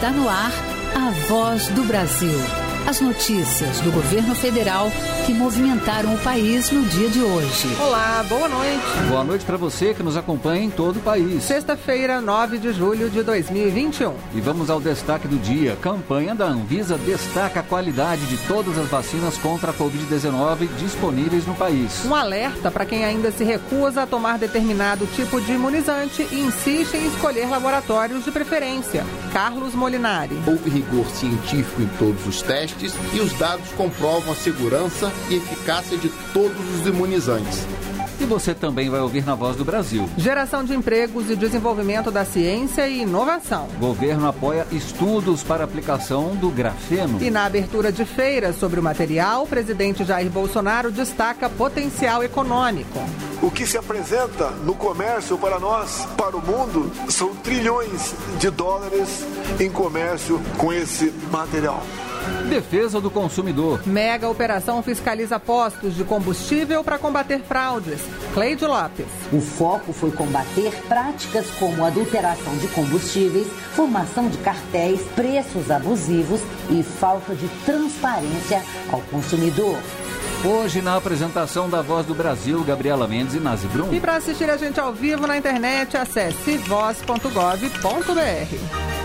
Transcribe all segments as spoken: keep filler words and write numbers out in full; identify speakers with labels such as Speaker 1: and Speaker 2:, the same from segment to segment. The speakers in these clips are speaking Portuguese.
Speaker 1: Está no ar a Voz do Brasil. As notícias do governo federal que movimentaram o país no dia de hoje.
Speaker 2: Olá, boa noite.
Speaker 3: Boa noite para você que nos acompanha em todo o país.
Speaker 2: Sexta-feira, nove de julho de dois mil e vinte e um.
Speaker 3: E vamos ao destaque do dia. Campanha da Anvisa destaca a qualidade de todas as vacinas contra a covid dezenove disponíveis no país.
Speaker 2: Um alerta para quem ainda se recusa a tomar determinado tipo de imunizante e insiste em escolher laboratórios de preferência. Carlos Molinari.
Speaker 4: Houve rigor científico em todos os testes e os dados comprovam a segurança e eficácia de todos os imunizantes.
Speaker 3: E você também vai ouvir na Voz do Brasil.
Speaker 2: Geração de empregos e desenvolvimento da ciência e inovação.
Speaker 3: Governo apoia estudos para aplicação do grafeno.
Speaker 2: E na abertura de feira sobre o material, o presidente Jair Bolsonaro destaca potencial econômico.
Speaker 5: O que se apresenta no comércio para nós, para o mundo, são trilhões de dólares em comércio com esse material.
Speaker 3: Defesa do consumidor.
Speaker 2: Mega operação fiscaliza postos de combustível para combater fraudes. Cleide Lopes.
Speaker 6: O foco foi combater práticas como adulteração de combustíveis, formação de cartéis, preços abusivos e falta de transparência ao consumidor.
Speaker 3: Hoje, na apresentação da Voz do Brasil, Gabriela Mendes e Nazi Brum.
Speaker 2: E para assistir a gente ao vivo na internet, acesse voz ponto gov ponto br.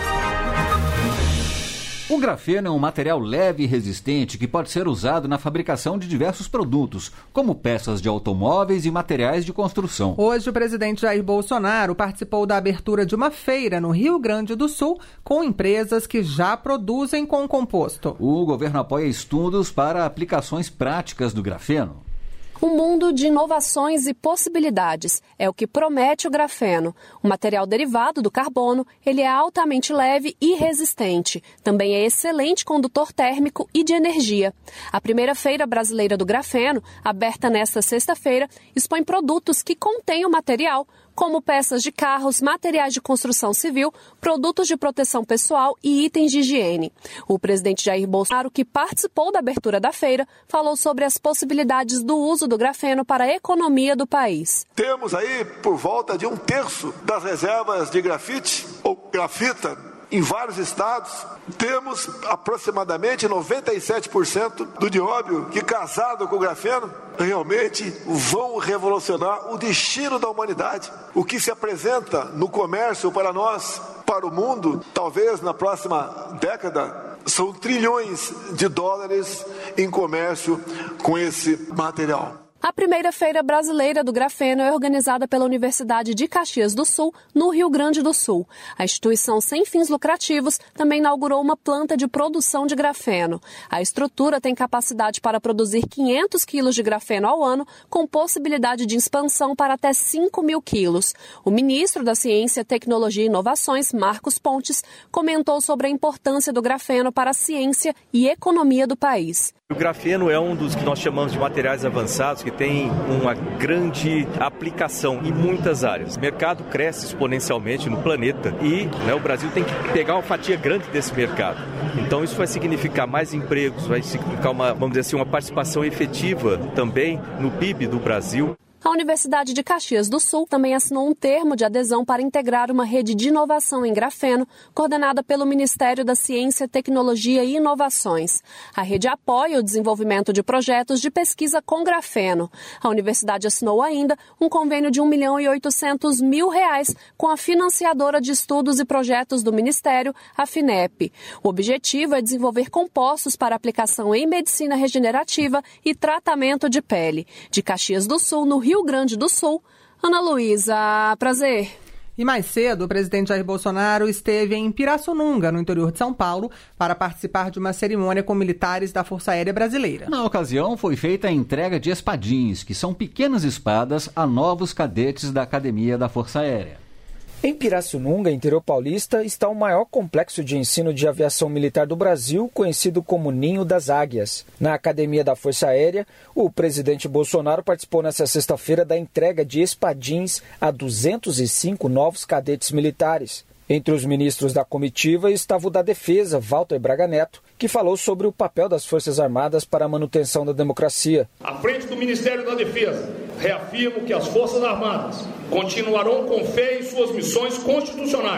Speaker 3: O grafeno é um material leve e resistente que pode ser usado na fabricação de diversos produtos, como peças de automóveis e materiais de construção.
Speaker 2: Hoje, o presidente Jair Bolsonaro participou da abertura de uma feira no Rio Grande do Sul com empresas que já produzem com o composto.
Speaker 3: O governo apoia estudos para aplicações práticas do grafeno.
Speaker 7: Um mundo de inovações e possibilidades é o que promete o grafeno. Um material derivado do carbono, ele é altamente leve e resistente. Também é excelente condutor térmico e de energia. A primeira Feira Brasileira do Grafeno, aberta nesta sexta-feira, expõe produtos que contêm o material, como peças de carros, materiais de construção civil, produtos de proteção pessoal e itens de higiene. O presidente Jair Bolsonaro, que participou da abertura da feira, falou sobre as possibilidades do uso do grafeno para a economia do país.
Speaker 5: Temos aí por volta de um terço das reservas de grafite ou grafita em vários estados. Temos aproximadamente noventa e sete por cento do nióbio que, casado com o grafeno, realmente vão revolucionar o destino da humanidade. O que se apresenta no comércio para nós, para o mundo, talvez na próxima década, são trilhões de dólares em comércio com esse material.
Speaker 7: A primeira Feira Brasileira do Grafeno é organizada pela Universidade de Caxias do Sul, no Rio Grande do Sul. A instituição sem fins lucrativos também inaugurou uma planta de produção de grafeno. A estrutura tem capacidade para produzir quinhentos quilos de grafeno ao ano, com possibilidade de expansão para até cinco mil quilos. O ministro da Ciência, Tecnologia e Inovações, Marcos Pontes, comentou sobre a importância do grafeno para a ciência e economia do país.
Speaker 8: O grafeno é um dos que nós chamamos de materiais avançados, que tem uma grande aplicação em muitas áreas. O mercado cresce exponencialmente no planeta e né, o Brasil tem que pegar uma fatia grande desse mercado. Então isso vai significar mais empregos, vai significar uma, vamos dizer assim, uma participação efetiva também no P I B do Brasil.
Speaker 7: A Universidade de Caxias do Sul também assinou um termo de adesão para integrar uma rede de inovação em grafeno, coordenada pelo Ministério da Ciência, Tecnologia e Inovações. A rede apoia o desenvolvimento de projetos de pesquisa com grafeno. A universidade assinou ainda um convênio de um milhão e oitocentos mil reais com a financiadora de estudos e projetos do Ministério, a FINEP. O objetivo é desenvolver compostos para aplicação em medicina regenerativa e tratamento de pele. De Caxias do Sul, no Rio Rio Grande do Sul. Ana Luísa, prazer.
Speaker 2: E mais cedo, o presidente Jair Bolsonaro esteve em Pirassununga, no interior de São Paulo, para participar de uma cerimônia com militares da Força Aérea Brasileira.
Speaker 3: Na ocasião, foi feita a entrega de espadins, que são pequenas espadas, a novos cadetes da Academia da Força Aérea.
Speaker 9: Em Pirassununga, interior paulista, está o maior complexo de ensino de aviação militar do Brasil, conhecido como Ninho das Águias. Na Academia da Força Aérea, o presidente Bolsonaro participou nesta sexta-feira da entrega de espadins a duzentos e cinco novos cadetes militares. Entre os ministros da comitiva estava o da Defesa, Walter Braga Neto, que falou sobre o papel das Forças Armadas para a manutenção da democracia.
Speaker 10: À frente do Ministério da Defesa, reafirmo que as Forças Armadas continuarão com fé em suas missões constitucionais,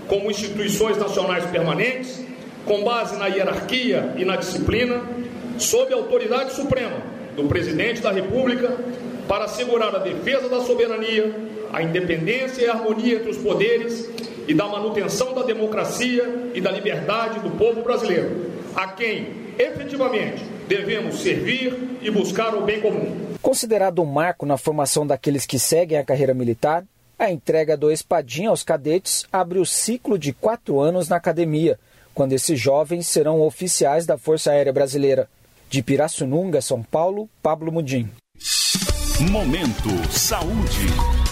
Speaker 10: como instituições nacionais permanentes, com base na hierarquia e na disciplina, sob a autoridade suprema do Presidente da República, para assegurar a defesa da soberania, a independência e a harmonia entre os poderes e da manutenção da democracia e da liberdade do povo brasileiro, a quem, efetivamente, devemos servir e buscar o bem comum.
Speaker 9: Considerado um marco na formação daqueles que seguem a carreira militar, a entrega do Espadinha aos cadetes abre o ciclo de quatro anos na academia, quando esses jovens serão oficiais da Força Aérea Brasileira. De Pirassununga, São Paulo, Pablo Mudim.
Speaker 11: Momento Saúde.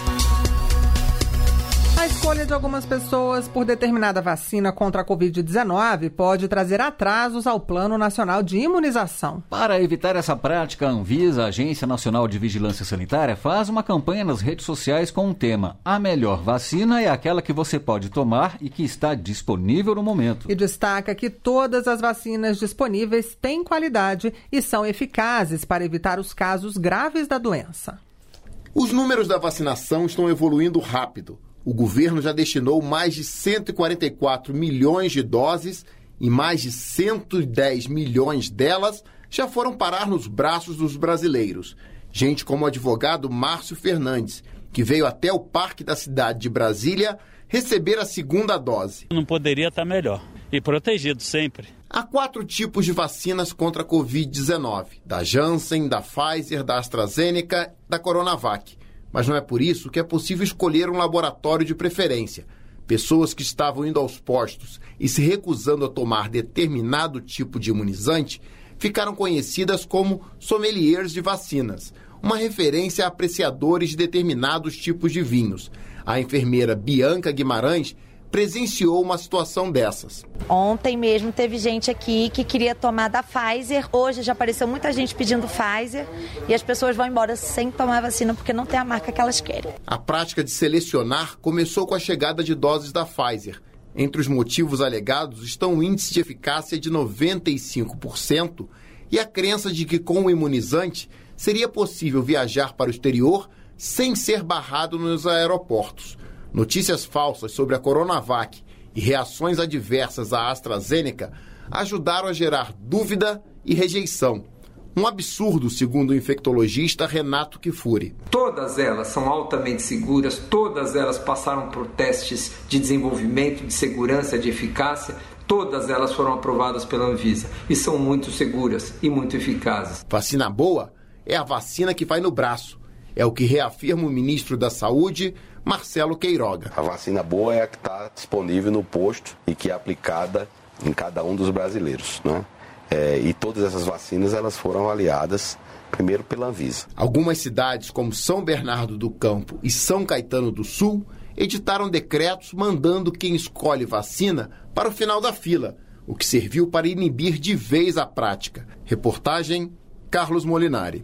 Speaker 2: A escolha de algumas pessoas por determinada vacina contra a covid dezenove pode trazer atrasos ao Plano Nacional de Imunização.
Speaker 3: Para evitar essa prática, a Anvisa, a Agência Nacional de Vigilância Sanitária, faz uma campanha nas redes sociais com o tema "A melhor vacina é aquela que você pode tomar e que está disponível no momento".
Speaker 2: E destaca que todas as vacinas disponíveis têm qualidade e são eficazes para evitar os casos graves da doença.
Speaker 4: Os números da vacinação estão evoluindo rápido. O governo já destinou mais de cento e quarenta e quatro milhões de doses e mais de cento e dez milhões delas já foram parar nos braços dos brasileiros. Gente como o advogado Márcio Fernandes, que veio até o Parque da Cidade de Brasília receber a segunda dose.
Speaker 12: Não poderia estar melhor e protegido sempre.
Speaker 4: Há quatro tipos de vacinas contra a covid dezenove, da Janssen, da Pfizer, da AstraZeneca e da Coronavac. Mas não é por isso que é possível escolher um laboratório de preferência. Pessoas que estavam indo aos postos e se recusando a tomar determinado tipo de imunizante ficaram conhecidas como sommeliers de vacinas, uma referência a apreciadores de determinados tipos de vinhos. A enfermeira Bianca Guimarães presenciou uma situação dessas.
Speaker 13: Ontem mesmo teve gente aqui que queria tomar da Pfizer. Hoje já apareceu muita gente pedindo Pfizer e as pessoas vão embora sem tomar vacina porque não tem a marca que elas querem.
Speaker 4: A prática de selecionar começou com a chegada de doses da Pfizer. Entre os motivos alegados estão o índice de eficácia de noventa e cinco por cento e a crença de que com o imunizante seria possível viajar para o exterior sem ser barrado nos aeroportos. Notícias falsas sobre a Coronavac e reações adversas à AstraZeneca ajudaram a gerar dúvida e rejeição. Um absurdo, segundo o infectologista Renato Kifuri.
Speaker 14: Todas elas são altamente seguras, todas elas passaram por testes de desenvolvimento, de segurança, de eficácia, todas elas foram aprovadas pela Anvisa e são muito seguras e muito eficazes.
Speaker 4: Vacina boa é a vacina que vai no braço. É o que reafirma o ministro da Saúde, Marcelo Queiroga.
Speaker 15: A vacina boa é a que está disponível no posto e que é aplicada em cada um dos brasileiros, né? É, e todas essas vacinas elas foram avaliadas primeiro pela Anvisa.
Speaker 4: Algumas cidades, como São Bernardo do Campo e São Caetano do Sul, editaram decretos mandando quem escolhe vacina para o final da fila, o que serviu para inibir de vez a prática. Reportagem, Carlos Molinari.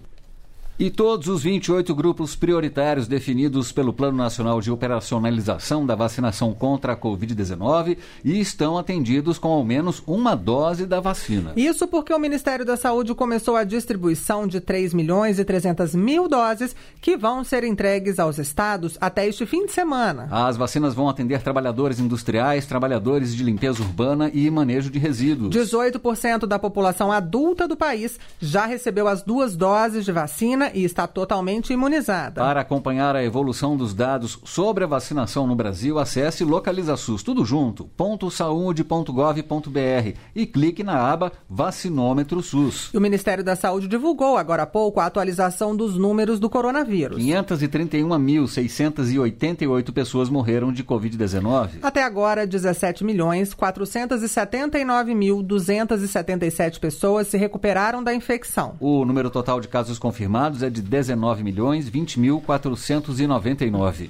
Speaker 3: E todos os vinte e oito grupos prioritários definidos pelo Plano Nacional de Operacionalização da Vacinação contra a covid dezenove estão atendidos com ao menos uma dose da vacina.
Speaker 2: Isso porque o Ministério da Saúde começou a distribuição de três milhões e trezentas mil doses que vão ser entregues aos estados até este fim de semana.
Speaker 3: As vacinas vão atender trabalhadores industriais, trabalhadores de limpeza urbana e manejo de resíduos.
Speaker 2: dezoito por cento da população adulta do país já recebeu as duas doses de vacina e está totalmente imunizada.
Speaker 3: Para acompanhar a evolução dos dados sobre a vacinação no Brasil, acesse LocalizaSUS, tudo junto, ponto saúde ponto gov ponto br e clique na aba Vacinômetro SUS.
Speaker 2: E o Ministério da Saúde divulgou agora há pouco a atualização dos números do coronavírus.
Speaker 3: quinhentas e trinta e uma mil, seiscentas e oitenta e oito pessoas morreram de covid dezenove.
Speaker 2: Até agora, dezessete milhões, quatrocentas e setenta e nove mil, duzentas e setenta e sete pessoas se recuperaram da infecção.
Speaker 3: O número total de casos confirmados é de dezenove milhões, vinte mil, quatrocentos e noventa e nove.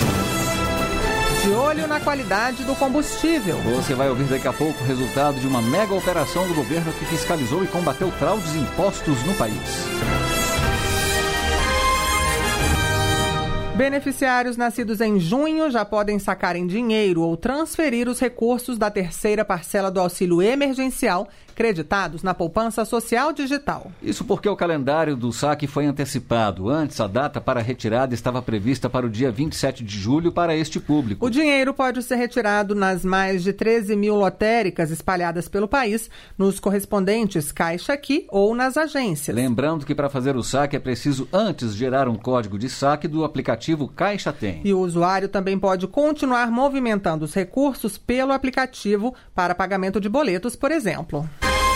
Speaker 2: De olho na qualidade do combustível.
Speaker 3: Você vai ouvir daqui a pouco o resultado de uma mega operação do governo que fiscalizou e combateu fraudes e impostos no país.
Speaker 2: Beneficiários nascidos em junho já podem sacar em dinheiro ou transferir os recursos da terceira parcela do auxílio emergencial creditados na poupança social digital.
Speaker 3: Isso porque o calendário do saque foi antecipado. Antes, a data para a retirada estava prevista para o dia vinte e sete de julho para este público.
Speaker 2: O dinheiro pode ser retirado nas mais de treze mil lotéricas espalhadas pelo país, nos correspondentes Caixa Aqui ou nas agências.
Speaker 3: Lembrando que para fazer o saque é preciso antes gerar um código de saque do aplicativo Caixa Tem.
Speaker 2: E o usuário também pode continuar movimentando os recursos pelo aplicativo para pagamento de boletos, por exemplo.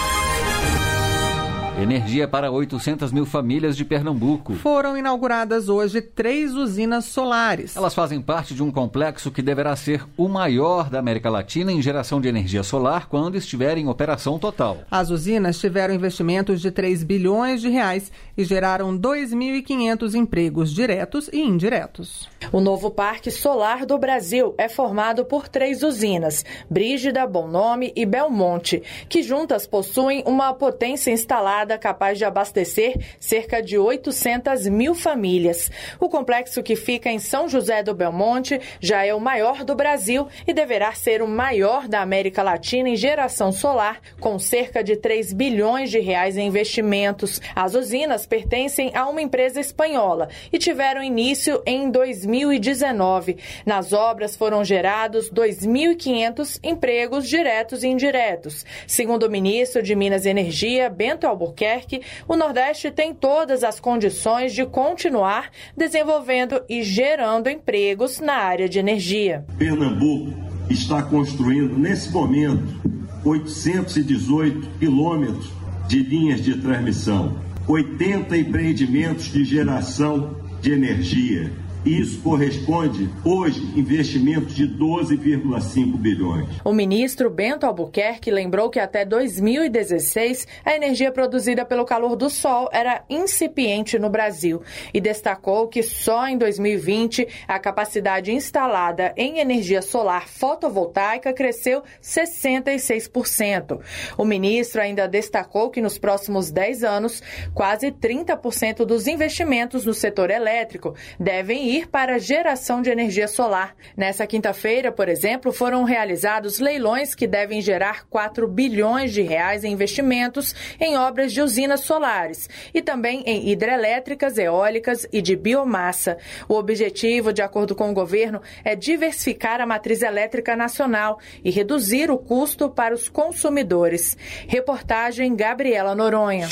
Speaker 3: Energia para oitocentas mil famílias de Pernambuco.
Speaker 2: Foram inauguradas hoje três usinas solares.
Speaker 3: Elas fazem parte de um complexo que deverá ser o maior da América Latina em geração de energia solar quando estiver em operação total.
Speaker 2: As usinas tiveram investimentos de três bilhões de reais e geraram dois mil e quinhentos empregos diretos e indiretos.
Speaker 16: O novo Parque Solar do Brasil é formado por três usinas, Brígida, Bom Nome e Belmonte, que juntas possuem uma potência instalada capaz de abastecer cerca de oitocentas mil famílias. O complexo, que fica em São José do Belmonte, já é o maior do Brasil e deverá ser o maior da América Latina em geração solar, com cerca de três bilhões de reais em investimentos. As usinas pertencem a uma empresa espanhola e tiveram início em dois mil e dezenove. Nas obras foram gerados dois mil e quinhentos empregos diretos e indiretos. Segundo o ministro de Minas e Energia, Bento Albuquerque, o Nordeste tem todas as condições de continuar desenvolvendo e gerando empregos na área de energia.
Speaker 17: Pernambuco está construindo, nesse momento, oitocentos e dezoito quilômetros de linhas de transmissão, oitenta empreendimentos de geração de energia. Isso corresponde, hoje, investimentos de doze vírgula cinco bilhões.
Speaker 16: O ministro Bento Albuquerque lembrou que até dois mil e dezesseis a energia produzida pelo calor do sol era incipiente no Brasil e destacou que só em dois mil e vinte a capacidade instalada em energia solar fotovoltaica cresceu sessenta e seis por cento. O ministro ainda destacou que nos próximos dez anos, quase trinta por cento dos investimentos no setor elétrico devem ir para a geração de energia solar. Nessa quinta-feira, por exemplo, foram realizados leilões que devem gerar quatro bilhões de reais em investimentos em obras de usinas solares e também em hidrelétricas, eólicas e de biomassa. O objetivo, de acordo com o governo, é diversificar a matriz elétrica nacional e reduzir o custo para os consumidores. Reportagem Gabriela Noronha.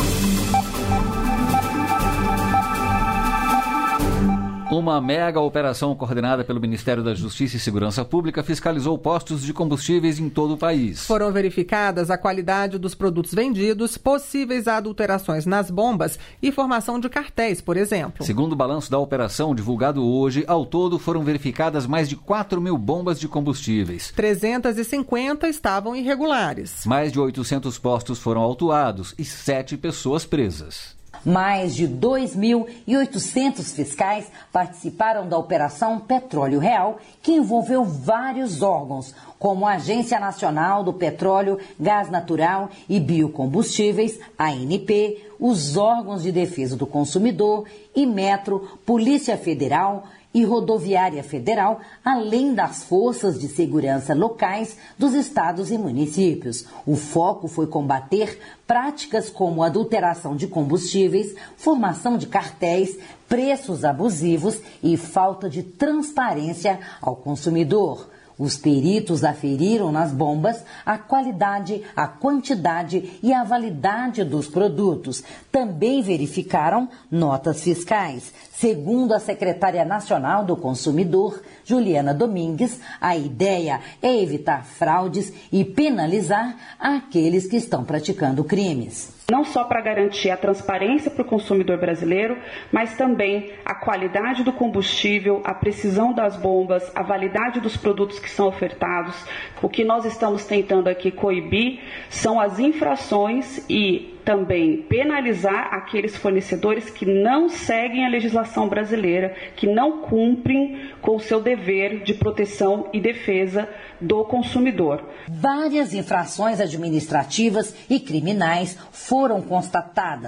Speaker 3: Uma mega operação coordenada pelo Ministério da Justiça e Segurança Pública fiscalizou postos de combustíveis em todo o país.
Speaker 2: Foram verificadas a qualidade dos produtos vendidos, possíveis adulterações nas bombas e formação de cartéis, por exemplo.
Speaker 3: Segundo o balanço da operação divulgado hoje, ao todo foram verificadas mais de quatro mil bombas de combustíveis.
Speaker 2: trezentas e cinquenta estavam irregulares.
Speaker 3: Mais de oitocentos postos foram autuados e sete pessoas presas.
Speaker 6: Mais de dois mil e oitocentos fiscais participaram da Operação Petróleo Real, que envolveu vários órgãos, como a Agência Nacional do Petróleo, Gás Natural e Biocombustíveis, A N P, os órgãos de defesa do consumidor, Inmetro, Polícia Federal e Rodoviária Federal, além das forças de segurança locais dos estados e municípios. O foco foi combater práticas como adulteração de combustíveis, formação de cartéis, preços abusivos e falta de transparência ao consumidor. Os peritos aferiram nas bombas a qualidade, a quantidade e a validade dos produtos. Também verificaram notas fiscais. Segundo a secretária nacional do consumidor, Juliana Domingues, a ideia é evitar fraudes e penalizar aqueles que estão praticando crimes.
Speaker 18: Não só para garantir a transparência para o consumidor brasileiro, mas também a qualidade do combustível, a precisão das bombas, a validade dos produtos que são ofertados. O que nós estamos tentando aqui coibir são as infrações e também penalizar aqueles fornecedores que não seguem a legislação brasileira, que não cumprem com o seu dever de proteção e defesa do consumidor.
Speaker 6: Várias infrações administrativas e criminais foram constatadas,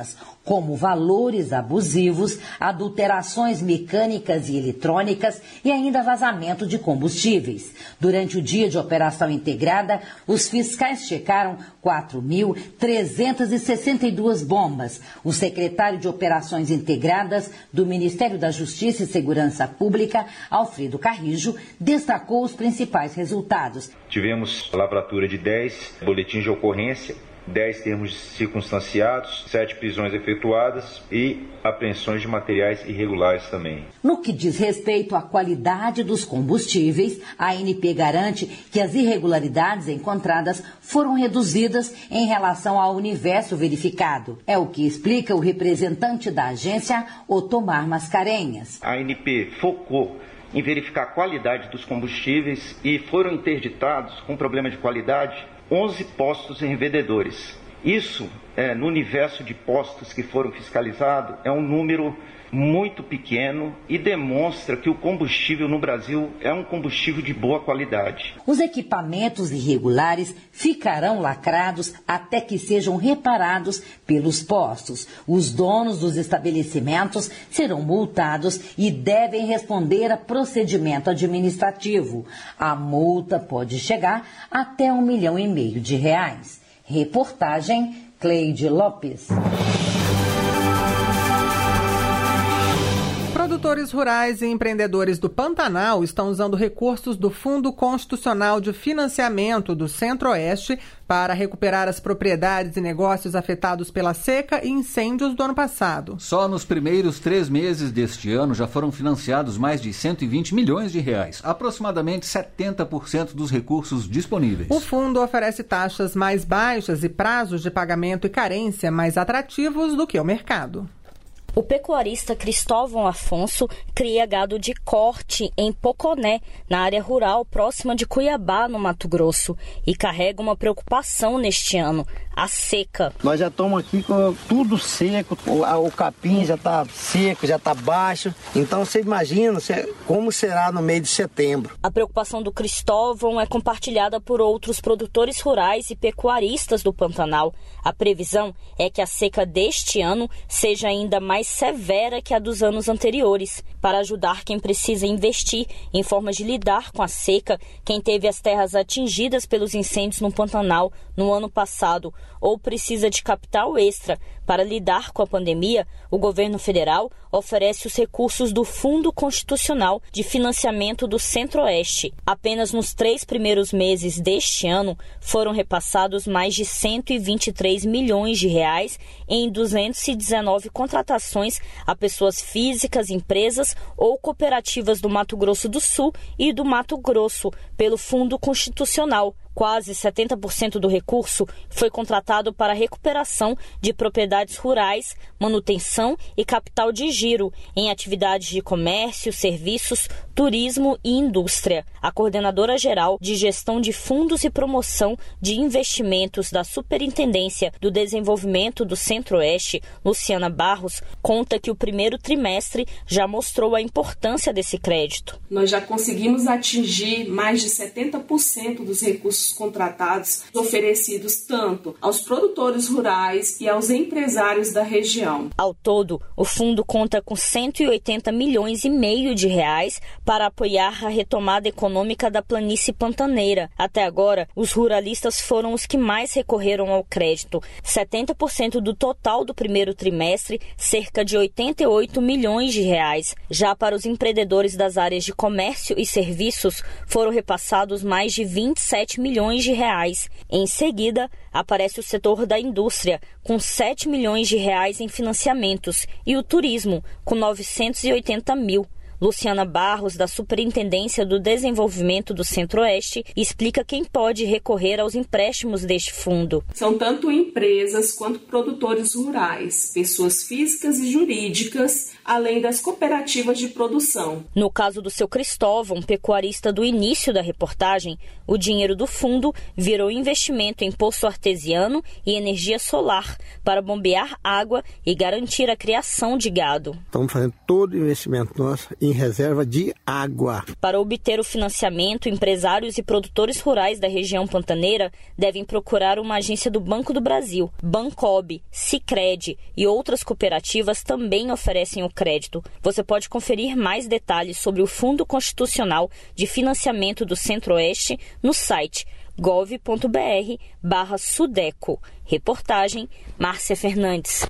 Speaker 6: como valores abusivos, adulterações mecânicas e eletrônicas e ainda vazamento de combustíveis. Durante o dia de operação integrada, os fiscais checaram quatro mil trezentas e sessenta e duas bombas. O secretário de Operações Integradas do Ministério da Justiça e Segurança Pública, Alfredo Carrijo, destacou os principais resultados.
Speaker 19: Tivemos lavratura de dez boletins de ocorrência, dez termos circunstanciados, sete prisões efetuadas e apreensões de materiais irregulares também.
Speaker 6: No que diz respeito à qualidade dos combustíveis, a A N P garante que as irregularidades encontradas foram reduzidas em relação ao universo verificado. É o que explica o representante da agência, Otomar Mascarenhas.
Speaker 20: A A N P focou em verificar a qualidade dos combustíveis e foram interditados com problema de qualidade onze postos em revendedores. Isso, é, no universo de postos que foram fiscalizados, é um número muito pequeno e demonstra que o combustível no Brasil é um combustível de boa qualidade.
Speaker 6: Os equipamentos irregulares ficarão lacrados até que sejam reparados pelos postos. Os donos dos estabelecimentos serão multados e devem responder a procedimento administrativo. A multa pode chegar até um milhão e meio de reais. Reportagem Cleide Lopes.
Speaker 2: Produtores rurais e empreendedores do Pantanal estão usando recursos do Fundo Constitucional de Financiamento do Centro-Oeste para recuperar as propriedades e negócios afetados pela seca e incêndios do ano passado.
Speaker 3: Só nos primeiros três meses deste ano já foram financiados mais de cento e vinte milhões de reais, aproximadamente setenta por cento dos recursos disponíveis.
Speaker 2: O fundo oferece taxas mais baixas e prazos de pagamento e carência mais atrativos do que o mercado.
Speaker 21: O pecuarista Cristóvão Afonso cria gado de corte em Poconé, na área rural próxima de Cuiabá, no Mato Grosso, e carrega uma preocupação neste ano, a seca.
Speaker 22: Nós já estamos aqui com tudo seco, o, o capim já está seco, já está baixo, então você imagina como será no mês de setembro.
Speaker 21: A preocupação do Cristóvão é compartilhada por outros produtores rurais e pecuaristas do Pantanal. A previsão é que a seca deste ano seja ainda mais severa que a dos anos anteriores. Para ajudar quem precisa investir em formas de lidar com a seca, quem teve as terras atingidas pelos incêndios no Pantanal no ano passado ou precisa de capital extra para lidar com a pandemia, o governo federal oferece os recursos do Fundo Constitucional de Financiamento do Centro-Oeste. Apenas nos três primeiros meses deste ano foram repassados mais de cento e vinte e três milhões de reais em duzentas e dezenove contratações a pessoas físicas, empresas ou cooperativas do Mato Grosso do Sul e do Mato Grosso pelo Fundo Constitucional. Quase setenta por cento do recurso foi contratado para a recuperação de propriedades rurais, manutenção e capital de giro em atividades de comércio, serviços, turismo e indústria. A coordenadora-geral de Gestão de Fundos e Promoção de Investimentos da Superintendência do Desenvolvimento do Centro-Oeste, Luciana Barros, conta que o primeiro trimestre já mostrou a importância desse crédito.
Speaker 23: Nós já conseguimos atingir mais de setenta por cento dos recursos contratados oferecidos tanto aos produtores rurais e aos empresários da região.
Speaker 21: Ao todo, o fundo conta com cento e oitenta milhões e meio de reais para apoiar a retomada econômica da planície pantaneira. Até agora, os ruralistas foram os que mais recorreram ao crédito. setenta por cento do total do primeiro trimestre, cerca de oitenta e oito milhões de reais. Já para os empreendedores das áreas de comércio e serviços, foram repassados mais de vinte e sete milhões de reais. Em seguida, aparece o setor da indústria, com sete milhões de reais em financiamentos, e o turismo, com novecentos e oitenta mil. Luciana Barros, da Superintendência do Desenvolvimento do Centro-Oeste, explica quem pode recorrer aos empréstimos deste fundo.
Speaker 23: São tanto empresas quanto produtores rurais, pessoas físicas e jurídicas, além das cooperativas de produção.
Speaker 21: No caso do seu Cristóvão, pecuarista do início da reportagem, o dinheiro do fundo virou investimento em poço artesiano e energia solar para bombear água e garantir a criação de gado.
Speaker 22: Estamos fazendo todo o investimento nosso em
Speaker 1: em reserva de água.
Speaker 21: Para obter o financiamento, empresários e produtores rurais da região pantaneira devem procurar uma agência do Banco do Brasil. Bancob, Sicredi e outras cooperativas também oferecem o crédito. Você pode conferir mais detalhes sobre o Fundo Constitucional de Financiamento do Centro-Oeste no site gov.br barra Sudeco. Reportagem Márcia Fernandes.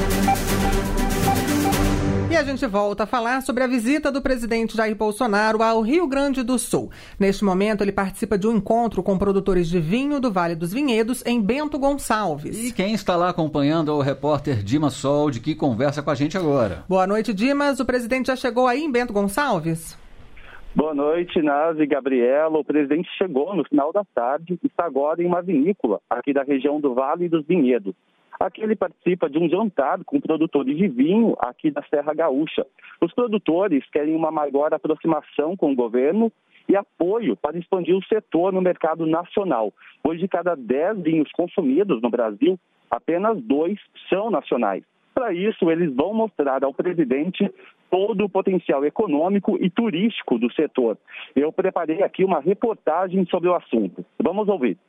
Speaker 2: E a gente volta a falar sobre a visita do presidente Jair Bolsonaro ao Rio Grande do Sul. Neste momento, ele participa de um encontro com produtores de vinho do Vale dos Vinhedos, em Bento Gonçalves.
Speaker 3: E quem está lá acompanhando é o repórter Dimas Soldi, que conversa com a gente agora.
Speaker 2: Boa noite, Dimas. O presidente já chegou aí em Bento Gonçalves?
Speaker 5: Boa noite, Nazi e Gabriela. O presidente chegou no final da tarde e está agora em uma vinícola aqui da região do Vale dos Vinhedos. Aqui ele participa de um jantar com produtores de vinho aqui da Serra Gaúcha. Os produtores querem uma maior aproximação com o governo e apoio para expandir o setor no mercado nacional. Hoje, de cada dez vinhos consumidos no Brasil, apenas dois são nacionais. Para isso, eles vão mostrar ao presidente todo o potencial econômico e turístico do setor. Eu preparei aqui uma reportagem sobre o assunto. Vamos ouvir.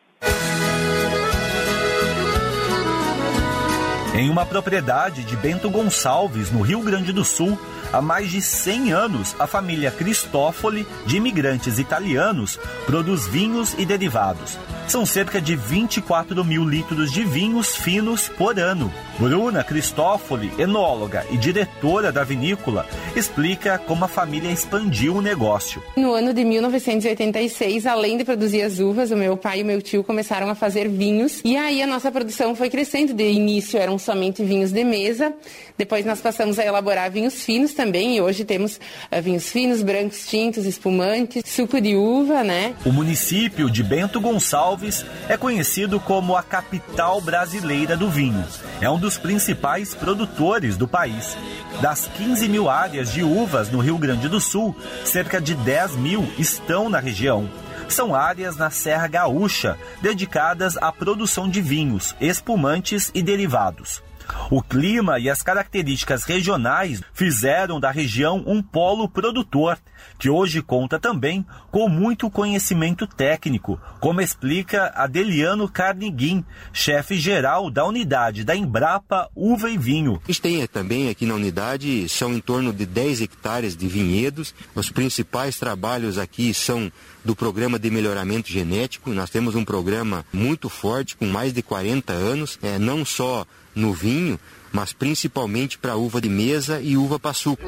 Speaker 8: Em uma propriedade de Bento Gonçalves, no Rio Grande do Sul, há mais de cem anos, a família Cristófoli, de imigrantes italianos, produz vinhos e derivados. São cerca de vinte e quatro mil litros de vinhos finos por ano. Bruna Cristófoli, enóloga e diretora da vinícola, explica como a família expandiu o negócio.
Speaker 24: No ano de mil novecentos e oitenta e seis, além de produzir as uvas, o meu pai e o meu tio começaram a fazer vinhos. E aí a nossa produção foi crescendo. De início eram somente vinhos de mesa, depois nós passamos a elaborar vinhos finos também. E hoje temos uh, vinhos finos, brancos, tintos, espumantes, suco de uva, né?
Speaker 8: O município de Bento Gonçalves é conhecido como a capital brasileira do vinho. É um dos principais produtores do país. Das quinze mil áreas de uvas no Rio Grande do Sul, cerca de dez mil estão na região. São áreas na Serra Gaúcha, dedicadas à produção de vinhos, espumantes e derivados. O clima e as características regionais fizeram da região um polo produtor, que hoje conta também com muito conhecimento técnico, como explica Adeliano Carneguin, chefe-geral da unidade da Embrapa Uva e Vinho.
Speaker 25: A gente tem também aqui na unidade, são em torno de dez hectares de vinhedos. Os principais trabalhos aqui são do programa de melhoramento genético. Nós temos um programa muito forte, com mais de quarenta anos, é, não só no vinho, mas principalmente para uva de mesa e uva para suco.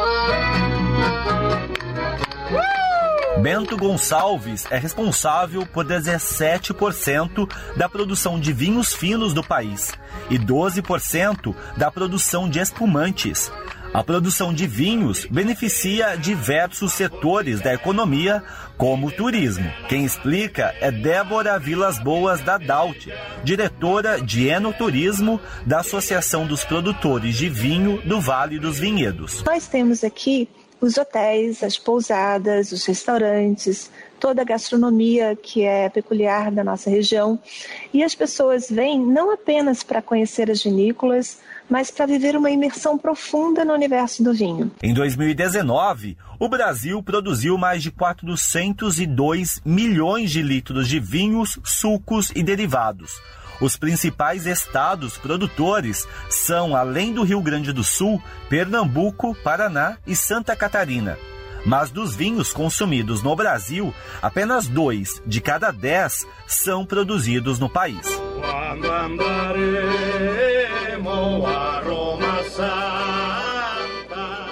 Speaker 8: Bento Gonçalves é responsável por dezessete por cento da produção de vinhos finos do país e doze por cento da produção de espumantes. A produção de vinhos beneficia diversos setores da economia, como o turismo. Quem explica é Débora Vilas Boas da Daut, diretora de enoturismo da Associação dos Produtores de Vinho do Vale dos Vinhedos.
Speaker 26: Nós temos aqui os hotéis, as pousadas, os restaurantes, toda a gastronomia que é peculiar da nossa região. E as pessoas vêm não apenas para conhecer as vinícolas, mas para viver uma imersão profunda no universo do vinho.
Speaker 8: Em dois mil e dezenove, o Brasil produziu mais de quatrocentos e dois milhões de litros de vinhos, sucos e derivados. Os principais estados produtores são, além do Rio Grande do Sul, Pernambuco, Paraná e Santa Catarina. Mas dos vinhos consumidos no Brasil, apenas dois de cada dez são produzidos no país.
Speaker 27: Quando andaremos a Roma Santa.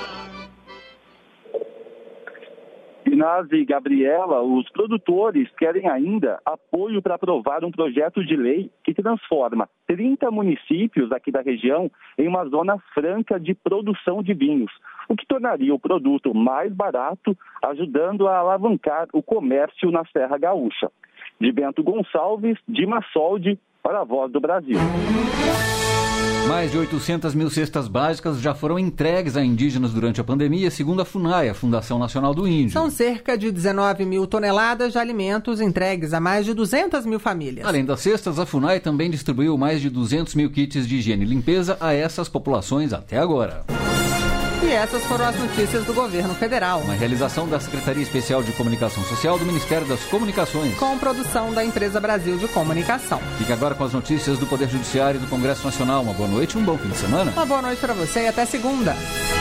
Speaker 5: Nazi e Gabriela, os produtores querem ainda apoio para aprovar um projeto de lei que transforma trinta municípios aqui da região em uma zona franca de produção de vinhos, o que tornaria o produto mais barato, ajudando a alavancar o comércio na Serra Gaúcha. De Bento Gonçalves, Dimas Soldi, para a Voz do Brasil.
Speaker 3: Mais de oitocentas mil cestas básicas já foram entregues a indígenas durante a pandemia, segundo a FUNAI, a Fundação Nacional do Índio.
Speaker 2: São cerca de dezenove mil toneladas de alimentos entregues a mais de duzentas mil famílias.
Speaker 3: Além das cestas, a FUNAI também distribuiu mais de duzentos mil kits de higiene e limpeza a essas populações até agora.
Speaker 2: E essas foram as notícias do governo federal.
Speaker 3: Uma realização da Secretaria Especial de Comunicação Social do Ministério das Comunicações.
Speaker 2: Com produção da Empresa Brasil de Comunicação.
Speaker 3: Fique agora com as notícias do Poder Judiciário e do Congresso Nacional. Uma boa noite e um bom fim de semana.
Speaker 2: Uma boa noite para você e até segunda.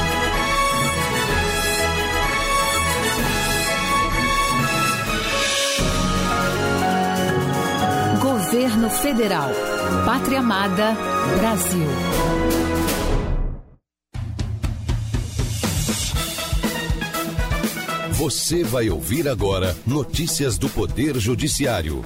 Speaker 7: Governo Federal. Pátria Amada, Brasil.
Speaker 9: Você vai ouvir agora notícias do Poder Judiciário.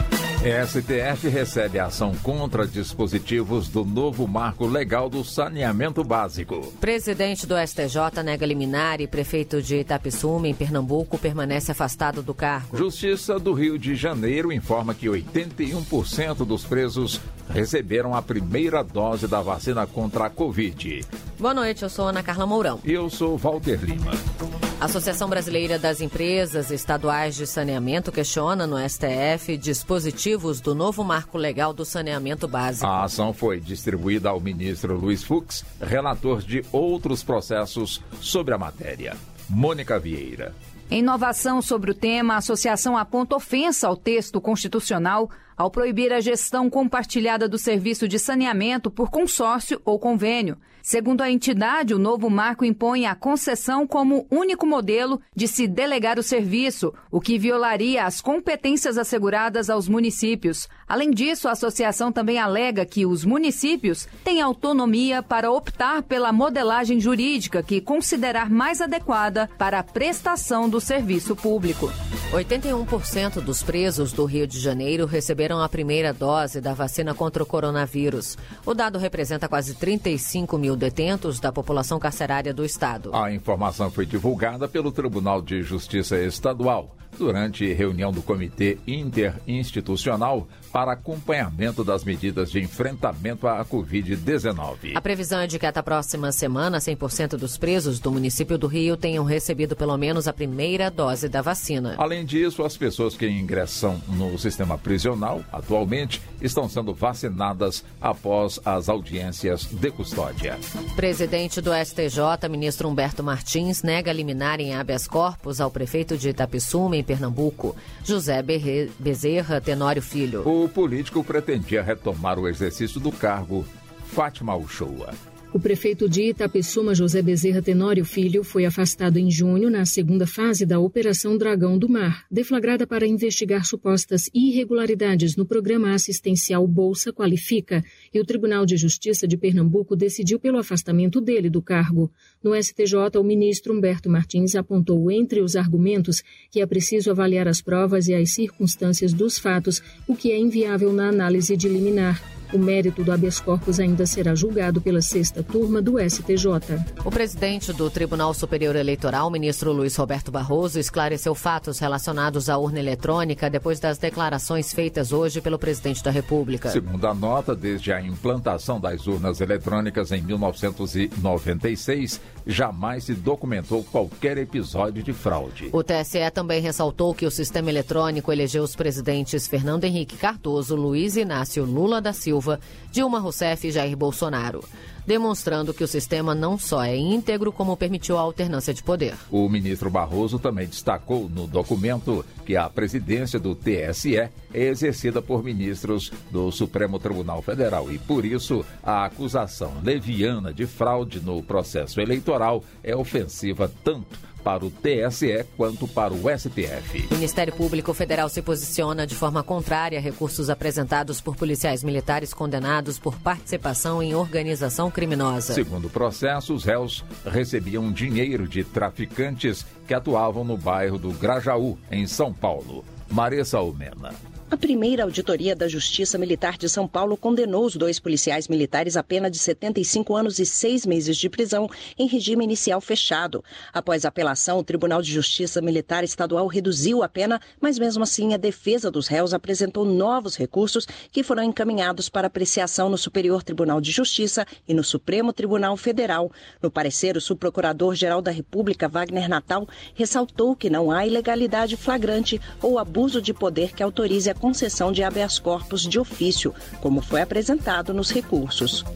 Speaker 10: S T F recebe ação contra dispositivos do novo marco legal do saneamento básico.
Speaker 11: Presidente do S T J nega liminar e prefeito de Itapissuma, em Pernambuco, permanece afastado do cargo.
Speaker 10: Justiça do Rio de Janeiro informa que oitenta e um por cento dos presos receberam a primeira dose da vacina contra a Covid.
Speaker 11: Boa noite, eu sou Ana Carla Mourão.
Speaker 10: E eu sou Walter Lima.
Speaker 11: A Associação Brasileira das Empresas Estaduais de Saneamento questiona no S T F dispositivos do novo marco legal do saneamento básico.
Speaker 10: A ação foi distribuída ao ministro Luiz Fux, relator de outros processos sobre a matéria. Mônica Vieira.
Speaker 12: Em inovação sobre o tema, a associação aponta ofensa ao texto constitucional ao proibir a gestão compartilhada do serviço de saneamento por consórcio ou convênio. Segundo a entidade, o novo marco impõe a concessão como único modelo de se delegar o serviço, o que violaria as competências asseguradas aos municípios. Além disso, a associação também alega que os municípios têm autonomia para optar pela modelagem jurídica que considerar mais adequada para a prestação do serviço público.
Speaker 11: oitenta e um por cento dos presos do Rio de Janeiro receberam a primeira dose da vacina contra o coronavírus. O dado representa quase trinta e cinco mil detentos da população carcerária do estado.
Speaker 10: A informação foi divulgada pelo Tribunal de Justiça Estadual durante reunião do Comitê Interinstitucional para acompanhamento das medidas de enfrentamento à covid dezenove.
Speaker 11: A previsão é de que até a próxima semana, cem por cento dos presos do município do Rio tenham recebido pelo menos a primeira dose da vacina.
Speaker 10: Além disso, as pessoas que ingressam no sistema prisional atualmente estão sendo vacinadas após as audiências de custódia.
Speaker 11: Presidente do S T J, ministro Humberto Martins, nega liminar em habeas corpus ao prefeito de Itapissuma, em Pernambuco, José Bezerra Tenório Filho.
Speaker 10: O político pretendia retomar o exercício do cargo. Fátima Uchoa.
Speaker 13: O prefeito de Itapissuma, José Bezerra Tenório Filho, foi afastado em junho na segunda fase da Operação Dragão do Mar, deflagrada para investigar supostas irregularidades no programa assistencial Bolsa Qualifica, e o Tribunal de Justiça de Pernambuco decidiu pelo afastamento dele do cargo. No S T J, o ministro Humberto Martins apontou entre os argumentos que é preciso avaliar as provas e as circunstâncias dos fatos, o que é inviável na análise de liminar. O mérito do habeas corpus ainda será julgado pela sexta turma do S T J.
Speaker 11: O presidente do Tribunal Superior Eleitoral, ministro Luiz Roberto Barroso, esclareceu fatos relacionados à urna eletrônica depois das declarações feitas hoje pelo presidente da República.
Speaker 10: Segundo a nota, desde a implantação das urnas eletrônicas em mil novecentos e noventa e seis, jamais se documentou qualquer episódio de fraude.
Speaker 11: O T S E também ressaltou que o sistema eletrônico elegeu os presidentes Fernando Henrique Cardoso, Luiz Inácio Lula da Silva, Dilma Rousseff e Jair Bolsonaro, demonstrando que o sistema não só é íntegro, como permitiu a alternância de poder.
Speaker 10: O ministro Barroso também destacou no documento que a presidência do T S E é exercida por ministros do Supremo Tribunal Federal e, por isso, a acusação leviana de fraude no processo eleitoral é ofensiva tanto para o T S E quanto para o S T F.
Speaker 11: O Ministério Público Federal se posiciona de forma contrária a recursos apresentados por policiais militares condenados por participação em organização criminosa.
Speaker 10: Segundo o processo, os réus recebiam dinheiro de traficantes que atuavam no bairro do Grajaú, em São Paulo. Maressa Almena.
Speaker 14: A primeira auditoria da Justiça Militar de São Paulo condenou os dois policiais militares a pena de setenta e cinco anos e seis meses de prisão em regime inicial fechado. Após a apelação, o Tribunal de Justiça Militar Estadual reduziu a pena, mas mesmo assim a defesa dos réus apresentou novos recursos que foram encaminhados para apreciação no Superior Tribunal de Justiça e no Supremo Tribunal Federal. No parecer, o subprocurador-geral da República, Wagner Natal, ressaltou que não há ilegalidade flagrante ou abuso de poder que autorize a concessão de habeas corpus de ofício, como foi apresentado nos recursos.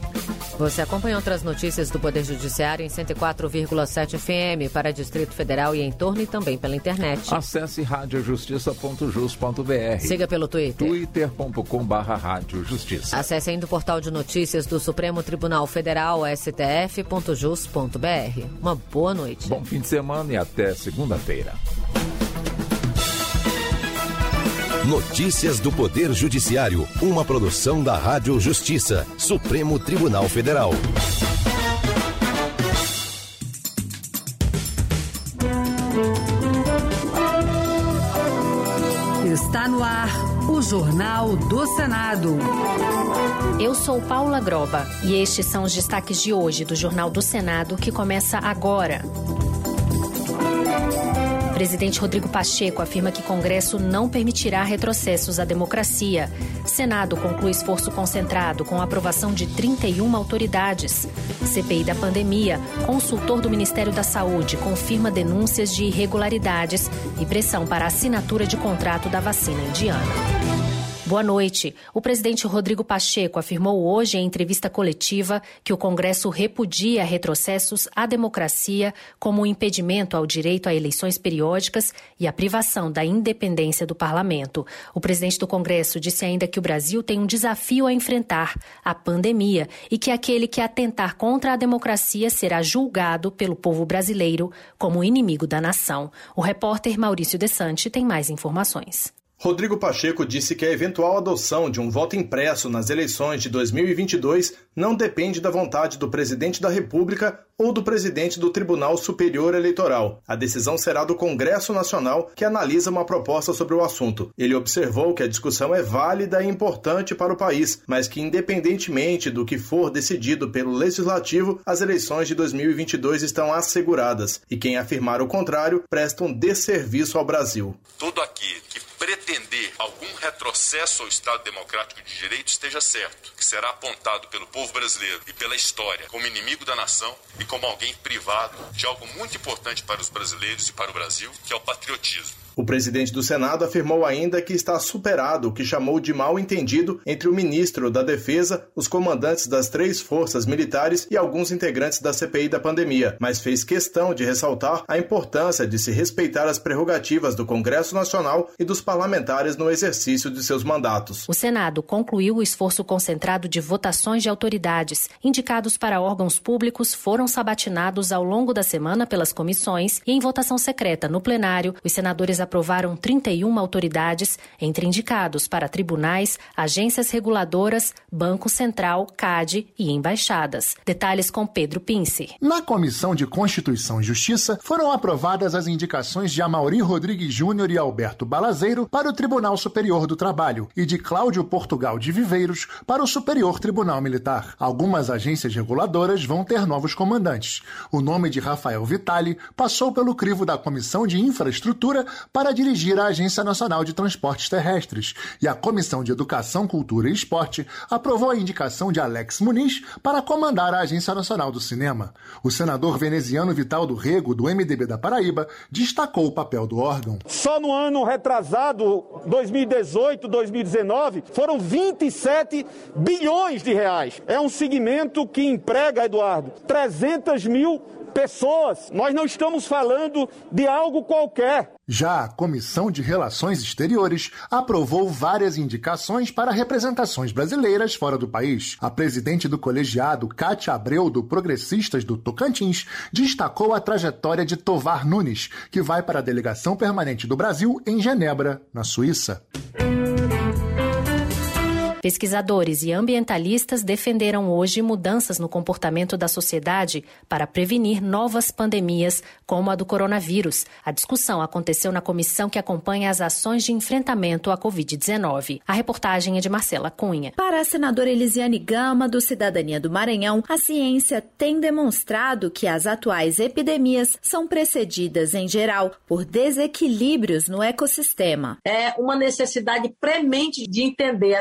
Speaker 11: Você acompanha outras notícias do Poder Judiciário em cento e quatro vírgula sete F M para Distrito Federal e em torno e também pela internet.
Speaker 10: Acesse rádio justiça ponto jus ponto b r.
Speaker 11: Siga pelo Twitter.
Speaker 10: twitter ponto com barra rádio justiça.
Speaker 11: Acesse ainda o portal de notícias do Supremo Tribunal Federal, s t f ponto jus ponto b r. Uma boa noite.
Speaker 10: Bom fim de semana e até segunda-feira.
Speaker 9: Notícias do Poder Judiciário, uma produção da Rádio Justiça, Supremo Tribunal Federal.
Speaker 4: Está no ar o Jornal do Senado.
Speaker 15: Eu sou Paula Groba e estes são os destaques de hoje do Jornal do Senado, que começa agora. O presidente Rodrigo Pacheco afirma que Congresso não permitirá retrocessos à democracia. Senado conclui esforço concentrado com a aprovação de trinta e uma autoridades. C P I da pandemia, consultor do Ministério da Saúde confirma denúncias de irregularidades e pressão para a assinatura de contrato da vacina indiana. Boa noite. O presidente Rodrigo Pacheco afirmou hoje em entrevista coletiva que o Congresso repudia retrocessos à democracia como um impedimento ao direito a eleições periódicas e a privação da independência do parlamento. O presidente do Congresso disse ainda que o Brasil tem um desafio a enfrentar, a pandemia, e que aquele que atentar contra a democracia será julgado pelo povo brasileiro como inimigo da nação. O repórter Maurício Desante tem mais informações.
Speaker 16: Rodrigo Pacheco disse que a eventual adoção de um voto impresso nas eleições de dois mil e vinte e dois não depende da vontade do presidente da República ou do presidente do Tribunal Superior Eleitoral. A decisão será do Congresso Nacional, que analisa uma proposta sobre o assunto. Ele observou que a discussão é válida e importante para o país, mas que, independentemente do que for decidido pelo Legislativo, as eleições de dois mil e vinte e dois estão asseguradas. E quem afirmar o contrário presta um desserviço ao Brasil.
Speaker 17: Tudo aqui que pretender algum retrocesso ao Estado Democrático de Direito esteja certo, que será apontado pelo povo brasileiro e pela história como inimigo da nação e como alguém privado de algo muito importante para os brasileiros e para o Brasil, que é o patriotismo.
Speaker 16: O presidente do Senado afirmou ainda que está superado o que chamou de mal-entendido entre o ministro da Defesa, os comandantes das três forças militares e alguns integrantes da C P I da pandemia, mas fez questão de ressaltar a importância de se respeitar as prerrogativas do Congresso Nacional e dos parlamentares no exercício de seus mandatos.
Speaker 15: O Senado concluiu o esforço concentrado de votações de autoridades. Indicados para órgãos públicos foram sabatinados ao longo da semana pelas comissões e em votação secreta no plenário, os senadores aprovaram trinta e uma autoridades, entre indicados para tribunais, agências reguladoras, Banco Central, C A D e embaixadas. Detalhes com Pedro Pince.
Speaker 18: Na Comissão de Constituição e Justiça, foram aprovadas as indicações de Amaury Rodrigues Júnior e Alberto Balazeiro para o Tribunal Superior do Trabalho e de Cláudio Portugal de Viveiros para o Superior Tribunal Militar. Algumas agências reguladoras vão ter novos comandantes. O nome de Rafael Vitali passou pelo crivo da Comissão de Infraestrutura para dirigir a Agência Nacional de Transportes Terrestres, e a Comissão de Educação, Cultura e Esporte aprovou a indicação de Alex Muniz para comandar a Agência Nacional do Cinema. O senador veneziano Vital do Rego, do M D B da Paraíba, destacou o papel do órgão.
Speaker 19: Só no ano retrasado, dois mil e dezoito, dois mil e dezenove, foram vinte e sete bilhões de reais. É um segmento que emprega, Eduardo, trezentas mil pessoas. Nós não estamos falando de algo qualquer.
Speaker 18: Já a Comissão de Relações Exteriores aprovou várias indicações para representações brasileiras fora do país. A presidente do colegiado, Cátia Abreu, do Progressistas do Tocantins, destacou a trajetória de Tovar Nunes, que vai para a delegação permanente do Brasil em Genebra, na Suíça.
Speaker 15: Pesquisadores e ambientalistas defenderam hoje mudanças no comportamento da sociedade para prevenir novas pandemias, como a do coronavírus. A discussão aconteceu na comissão que acompanha as ações de enfrentamento à covid dezenove. A reportagem é de Marcela Cunha.
Speaker 20: Para a senadora Elisiane Gama, do Cidadania do Maranhão, a ciência tem demonstrado que as atuais epidemias são precedidas, em geral, por desequilíbrios no ecossistema.
Speaker 28: É uma necessidade premente de entender até que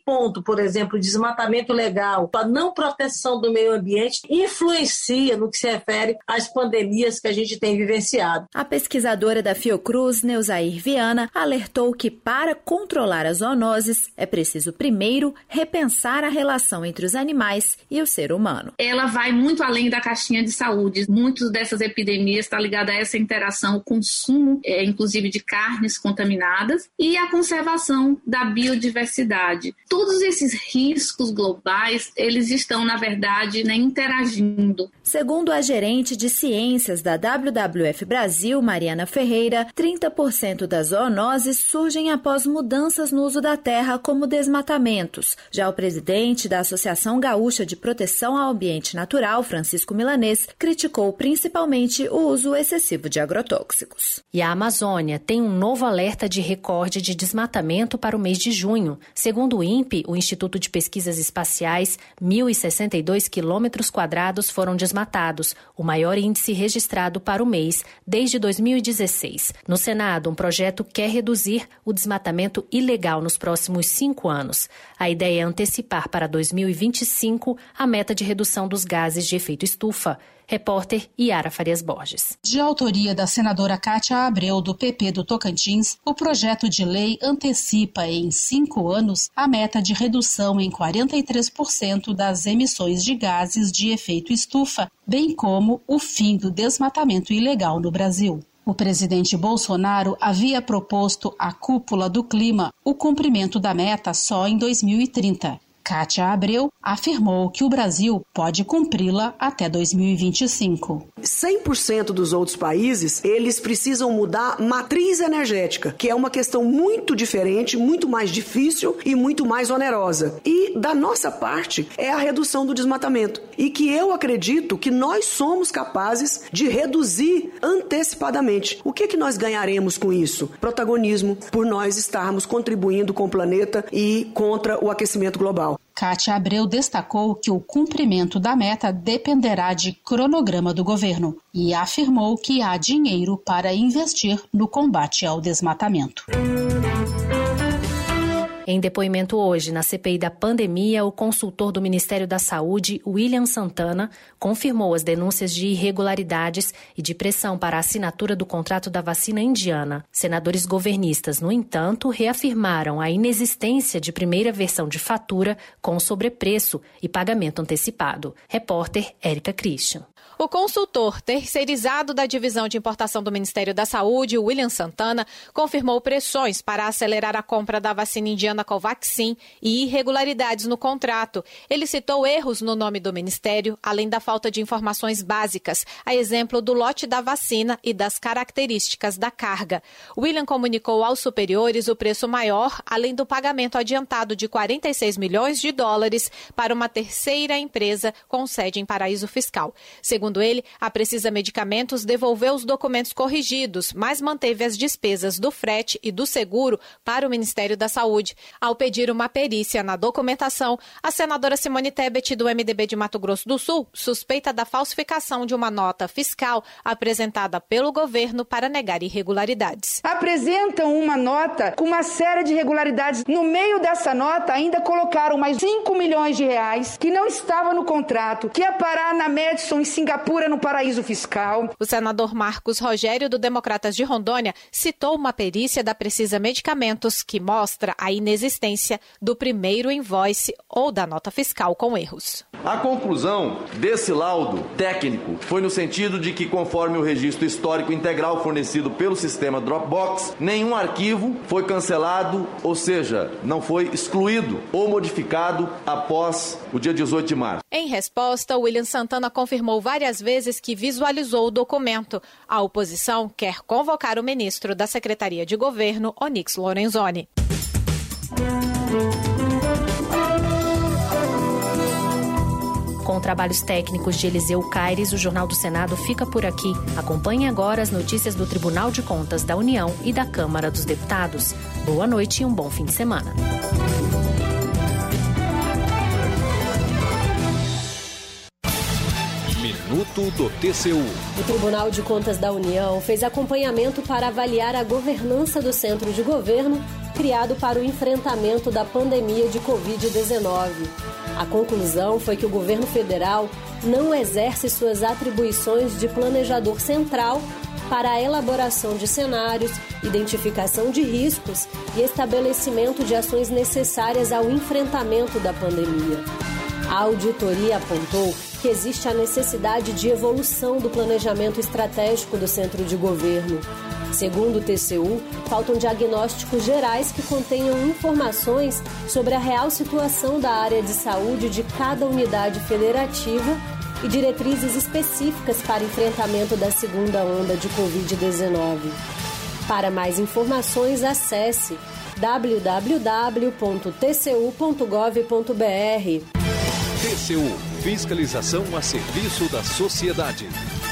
Speaker 1: ponto, por exemplo, o desmatamento legal, a não proteção do meio ambiente influencia no que se refere às pandemias que a gente tem vivenciado.
Speaker 20: A pesquisadora da Fiocruz, Neuzair Viana, alertou que para controlar as zoonoses é preciso primeiro repensar a relação entre os animais e o ser humano.
Speaker 6: Ela vai muito além da caixinha de saúde. Muitas dessas epidemias estão ligadas a essa interação, o consumo, é, inclusive, de carnes contaminadas e a conservação da biodiversidade. Todos esses riscos globais, eles estão, na verdade, né, interagindo.
Speaker 20: Segundo a gerente de ciências da W W F Brasil, Mariana Ferreira, trinta por cento das zoonoses surgem após mudanças no uso da terra, como desmatamentos. Já o presidente da Associação Gaúcha de Proteção ao Ambiente Natural, Francisco Milanês, criticou principalmente o uso excessivo de agrotóxicos.
Speaker 15: E a Amazônia tem um novo alerta de recorde de desmatamento para o mês de junho. Segundo o INPE, o Instituto de Pesquisas Espaciais, mil e sessenta e dois quilômetros quadrados foram desmatados, o maior índice registrado para o mês desde dois mil e dezesseis. No Senado, um projeto quer reduzir o desmatamento ilegal nos próximos cinco anos. A ideia é antecipar para dois mil e vinte e cinco a meta de redução dos gases de efeito estufa. Repórter Yara Farias Borges.
Speaker 21: De autoria da senadora Kátia Abreu, do P P do Tocantins, o projeto de lei antecipa em cinco anos a meta de redução em quarenta e três por cento das emissões de gases de efeito estufa, bem como o fim do desmatamento ilegal no Brasil. O presidente Bolsonaro havia proposto à cúpula do clima o cumprimento da meta só em dois mil e trinta. Kátia Abreu afirmou que o Brasil pode cumpri-la até dois mil e vinte e cinco.
Speaker 22: cem por cento dos outros países, eles precisam mudar matriz energética, que é uma questão muito diferente, muito mais difícil e muito mais onerosa. E da nossa parte é a redução do desmatamento. E que eu acredito que nós somos capazes de reduzir antecipadamente. O que, que nós ganharemos com isso? Protagonismo, por nós estarmos contribuindo com o planeta e contra o aquecimento global.
Speaker 21: Kátia Abreu destacou que o cumprimento da meta dependerá de cronograma do governo e afirmou que há dinheiro para investir no combate ao desmatamento.
Speaker 15: Em depoimento hoje na C P I da pandemia, o consultor do Ministério da Saúde, William Santana, confirmou as denúncias de irregularidades e de pressão para a assinatura do contrato da vacina indiana. Senadores governistas, no entanto, reafirmaram a inexistência de primeira versão de fatura com sobrepreço e pagamento antecipado. Repórter Érica Christian.
Speaker 23: O consultor terceirizado da Divisão de Importação do Ministério da Saúde, William Santana, confirmou pressões para acelerar a compra da vacina indiana Covaxin e irregularidades no contrato. Ele citou erros no nome do Ministério, além da falta de informações básicas, a exemplo do lote da vacina e das características da carga. William comunicou aos superiores o preço maior, além do pagamento adiantado de quarenta e seis milhões de dólares para uma terceira empresa com sede em paraíso fiscal. Segundo ele, a Precisa Medicamentos devolveu os documentos corrigidos, mas manteve as despesas do frete e do seguro para o Ministério da Saúde. Ao pedir uma perícia na documentação, a senadora Simone Tebet, do M D B de Mato Grosso do Sul, suspeita da falsificação de uma nota fiscal apresentada pelo governo para negar irregularidades.
Speaker 24: Apresentam uma nota com uma série de irregularidades. No meio dessa nota, ainda colocaram mais cinco milhões de reais que não estava no contrato, que ia parar na Madison, em Singapura, no paraíso fiscal.
Speaker 23: O senador Marcos Rogério, do Democratas de Rondônia, citou uma perícia da Precisa Medicamentos que mostra a inexistência do primeiro invoice ou da nota fiscal com erros.
Speaker 25: A conclusão desse laudo técnico foi no sentido de que, conforme o registro histórico integral fornecido pelo sistema Dropbox, nenhum arquivo foi cancelado, ou seja, não foi excluído ou modificado após o dia dezoito de março.
Speaker 23: Em resposta, William Santana confirmou várias vezes que visualizou o documento. A oposição quer convocar o ministro da Secretaria de Governo, Onyx Lorenzoni.
Speaker 15: Com trabalhos técnicos de Eliseu Caires, o Jornal do Senado fica por aqui. Acompanhe agora as notícias do Tribunal de Contas da União e da Câmara dos Deputados. Boa noite e um bom fim de semana.
Speaker 10: Minuto
Speaker 2: Instituto do T C U.
Speaker 3: O Tribunal de Contas da União fez acompanhamento para avaliar a governança do Centro de Governo, criado para o enfrentamento da pandemia de covid dezenove. A conclusão foi que o governo federal não exerce suas atribuições de planejador central para a elaboração de cenários, identificação de riscos e estabelecimento de ações necessárias ao enfrentamento da pandemia. A auditoria apontou que existe a necessidade de evolução do planejamento estratégico do Centro de Governo. Segundo o T C U, faltam diagnósticos gerais que contenham informações sobre a real situação da área de saúde de cada unidade federativa e diretrizes específicas para enfrentamento da segunda onda de covid dezenove. Para mais informações, acesse w w w ponto t c u ponto gov ponto b r.
Speaker 2: T C U, fiscalização a serviço da sociedade.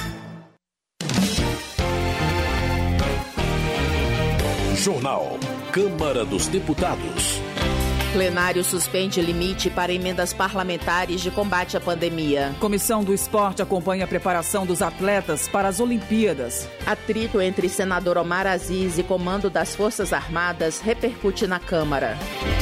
Speaker 2: Jornal Câmara dos Deputados.
Speaker 5: Plenário suspende limite para emendas parlamentares de combate à pandemia.
Speaker 7: Comissão do Esporte acompanha a preparação dos atletas para as Olimpíadas.
Speaker 5: Atrito entre senador Omar Aziz e comando das Forças Armadas repercute na Câmara.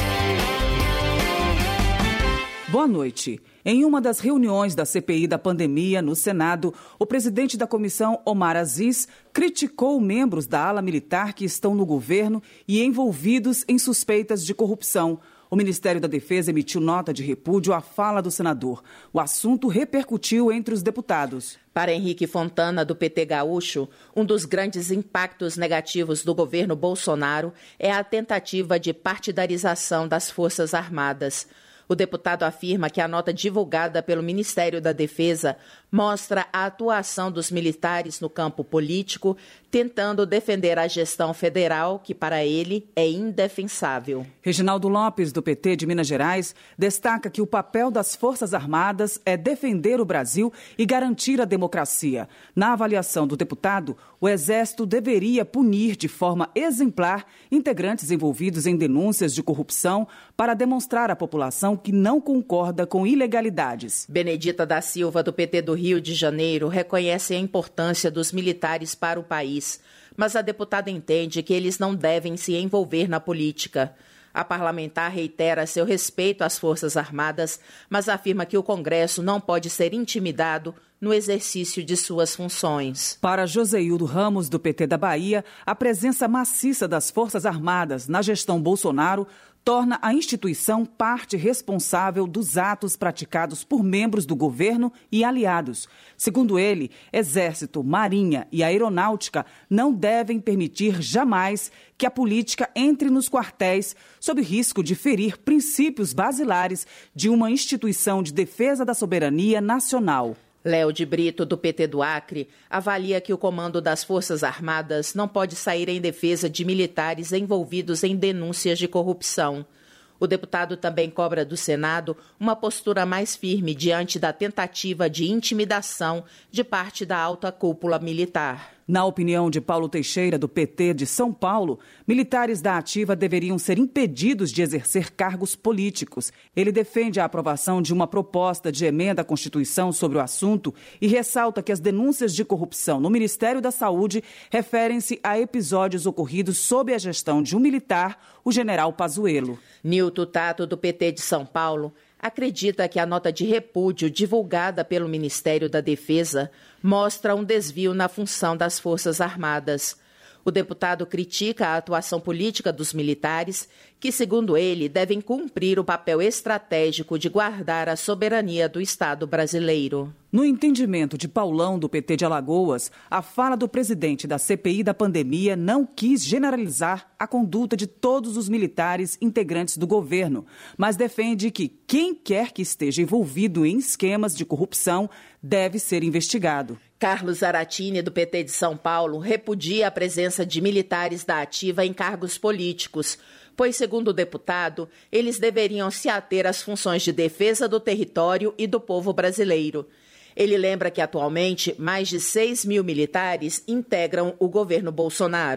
Speaker 7: Boa noite. Em uma das reuniões da C P I da pandemia no Senado, o presidente da comissão, Omar Aziz, criticou membros da ala militar que estão no governo e envolvidos em suspeitas de corrupção. O Ministério da Defesa emitiu nota de repúdio à fala do senador. O assunto repercutiu entre os deputados.
Speaker 5: Para Henrique Fontana, do P T Gaúcho, um dos grandes impactos negativos do governo Bolsonaro é a tentativa de partidarização das Forças Armadas. O deputado afirma que a nota divulgada pelo Ministério da Defesa mostra a atuação dos militares no campo político, tentando defender a gestão federal, que para ele é indefensável.
Speaker 7: Reginaldo Lopes, do P T de Minas Gerais, destaca que o papel das Forças Armadas é defender o Brasil e garantir a democracia. Na avaliação do deputado, o Exército deveria punir de forma exemplar integrantes envolvidos em denúncias de corrupção para demonstrar à população que não concorda com ilegalidades.
Speaker 5: Benedita da Silva, do P T do Rio de Janeiro, reconhece a importância dos militares para o país, mas a deputada entende que eles não devem se envolver na política. A parlamentar reitera seu respeito às Forças Armadas, mas afirma que o Congresso não pode ser intimidado no exercício de suas funções.
Speaker 7: Para Joseildo Ramos, do P T da Bahia, a presença maciça das Forças Armadas na gestão Bolsonaro torna a instituição parte responsável dos atos praticados por membros do governo e aliados. Segundo ele, Exército, Marinha e Aeronáutica não devem permitir jamais que a política entre nos quartéis sob risco de ferir princípios basilares de uma instituição de defesa da soberania nacional.
Speaker 5: Léo de Brito, do P T do Acre, avalia que o comando das Forças Armadas não pode sair em defesa de militares envolvidos em denúncias de corrupção. O deputado também cobra do Senado uma postura mais firme diante da tentativa de intimidação de parte da alta cúpula militar.
Speaker 7: Na opinião de Paulo Teixeira, do P T de São Paulo, militares da ativa deveriam ser impedidos de exercer cargos políticos. Ele defende a aprovação de uma proposta de emenda à Constituição sobre o assunto e ressalta que as denúncias de corrupção no Ministério da Saúde referem-se a episódios ocorridos sob a gestão de um militar, o general Pazuello.
Speaker 5: Nilton Tato, do P T de São Paulo, acredita que a nota de repúdio divulgada pelo Ministério da Defesa mostra um desvio na função das Forças Armadas. O deputado critica a atuação política dos militares, que, segundo ele, devem cumprir o papel estratégico de guardar a soberania do Estado brasileiro.
Speaker 7: No entendimento de Paulão, do P T de Alagoas, a fala do presidente da C P I da pandemia não quis generalizar a conduta de todos os militares integrantes do governo, mas defende que quem quer que esteja envolvido em esquemas de corrupção deve ser investigado.
Speaker 5: Carlos Aratini, do P T de São Paulo, repudia a presença de militares da ativa em cargos políticos, pois, segundo o deputado, eles deveriam se ater às funções de defesa do território e do povo brasileiro. Ele lembra que, atualmente, mais de seis mil militares integram o governo Bolsonaro.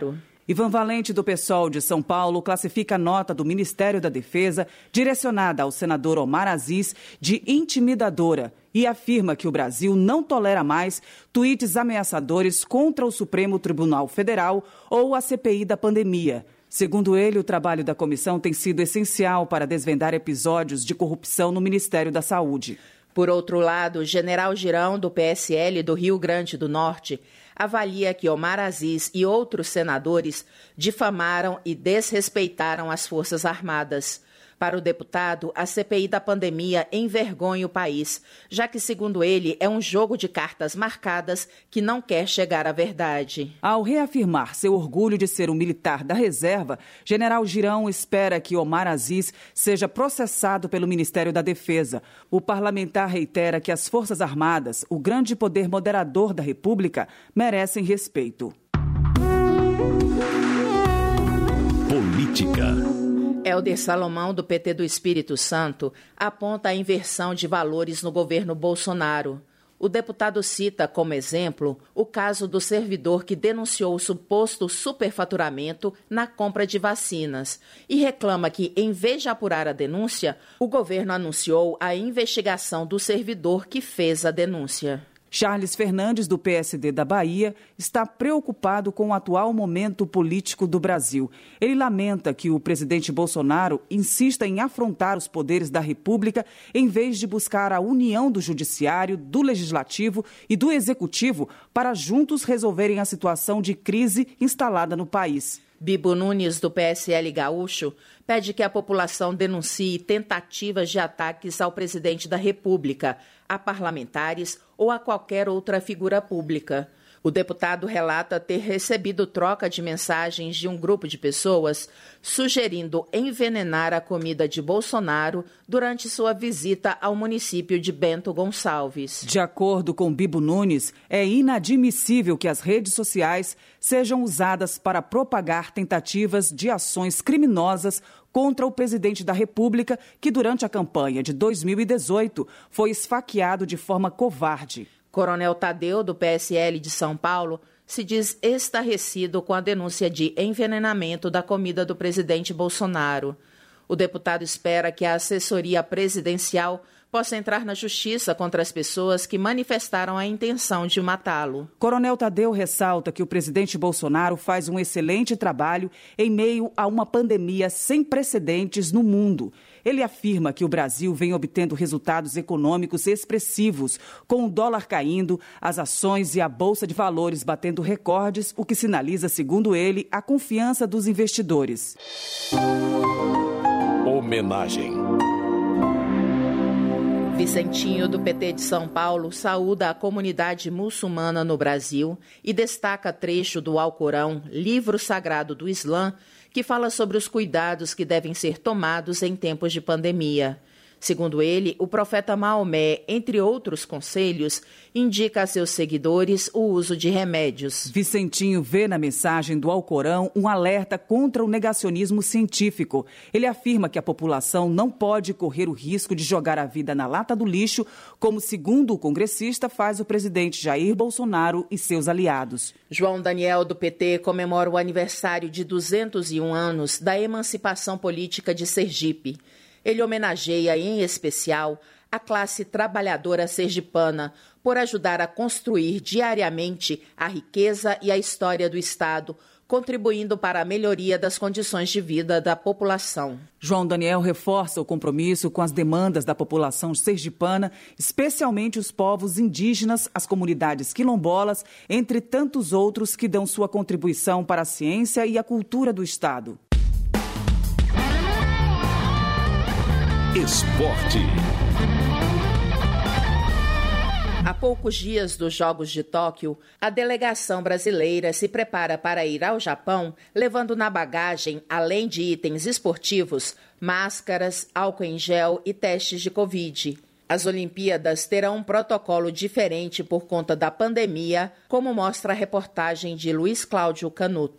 Speaker 7: Ivan Valente, do PSOL de São Paulo, classifica a nota do Ministério da Defesa, direcionada ao senador Omar Aziz, de intimidadora e afirma que o Brasil não tolera mais tweets ameaçadores contra o Supremo Tribunal Federal ou a C P I da pandemia. Segundo ele, o trabalho da comissão tem sido essencial para desvendar episódios de corrupção no Ministério da Saúde.
Speaker 5: Por outro lado, o general Girão, do P S L do Rio Grande do Norte, avalia que Omar Aziz e outros senadores difamaram e desrespeitaram as Forças Armadas. Para o deputado, a C P I da pandemia envergonha o país, já que, segundo ele, é um jogo de cartas marcadas que não quer chegar à verdade.
Speaker 7: Ao reafirmar seu orgulho de ser um militar da reserva, general Girão espera que Omar Aziz seja processado pelo Ministério da Defesa. O parlamentar reitera que as Forças Armadas, o grande poder moderador da República, merecem respeito.
Speaker 2: Política.
Speaker 5: Helder Salomão, do P T do Espírito Santo, aponta a inversão de valores no governo Bolsonaro. O deputado cita como exemplo o caso do servidor que denunciou o suposto superfaturamento na compra de vacinas e reclama que, em vez de apurar a denúncia, o governo anunciou a investigação do servidor que fez a denúncia.
Speaker 7: Charles Fernandes, do P S D da Bahia, está preocupado com o atual momento político do Brasil. Ele lamenta que o presidente Bolsonaro insista em afrontar os poderes da República em vez de buscar a união do Judiciário, do Legislativo e do Executivo para juntos resolverem a situação de crise instalada no país.
Speaker 5: Bibo Nunes, do P S L gaúcho, pede que a população denuncie tentativas de ataques ao presidente da República, a parlamentares ou a qualquer outra figura pública. O deputado relata ter recebido troca de mensagens de um grupo de pessoas sugerindo envenenar a comida de Bolsonaro durante sua visita ao município de Bento Gonçalves.
Speaker 7: De acordo com Bibo Nunes, é inadmissível que as redes sociais sejam usadas para propagar tentativas de ações criminosas contra o presidente da República, que durante a campanha de dois mil e dezoito foi esfaqueado de forma covarde.
Speaker 5: Coronel Tadeu, do P S L de São Paulo, se diz estarrecido com a denúncia de envenenamento da comida do presidente Bolsonaro. O deputado espera que a assessoria presidencial possa entrar na justiça contra as pessoas que manifestaram a intenção de matá-lo.
Speaker 7: Coronel Tadeu ressalta que o presidente Bolsonaro faz um excelente trabalho em meio a uma pandemia sem precedentes no mundo. Ele afirma que o Brasil vem obtendo resultados econômicos expressivos, com o dólar caindo, as ações e a Bolsa de Valores batendo recordes, o que sinaliza, segundo ele, a confiança dos investidores.
Speaker 2: Homenagem.
Speaker 5: Vicentinho, do P T de São Paulo, saúda a comunidade muçulmana no Brasil e destaca trecho do Alcorão, livro sagrado do Islã, que fala sobre os cuidados que devem ser tomados em tempos de pandemia. Segundo ele, o profeta Maomé, entre outros conselhos, indica a seus seguidores o uso de remédios.
Speaker 7: Vicentinho vê na mensagem do Alcorão um alerta contra o negacionismo científico. Ele afirma que a população não pode correr o risco de jogar a vida na lata do lixo, como, segundo o congressista, faz o presidente Jair Bolsonaro e seus aliados.
Speaker 5: João Daniel, do P T, comemora o aniversário de duzentos e um anos da emancipação política de Sergipe. Ele homenageia, em especial, a classe trabalhadora sergipana por ajudar a construir diariamente a riqueza e a história do Estado, contribuindo para a melhoria das condições de vida da população.
Speaker 7: João Daniel reforça o compromisso com as demandas da população sergipana, especialmente os povos indígenas, as comunidades quilombolas, entre tantos outros que dão sua contribuição para a ciência e a cultura do Estado.
Speaker 2: Esporte.
Speaker 5: Há poucos dias dos Jogos de Tóquio, a delegação brasileira se prepara para ir ao Japão, levando na bagagem, além de itens esportivos, máscaras, álcool em gel e testes de Covid. As Olimpíadas terão um protocolo diferente por conta da pandemia, como mostra a reportagem de Luiz Cláudio Canuto.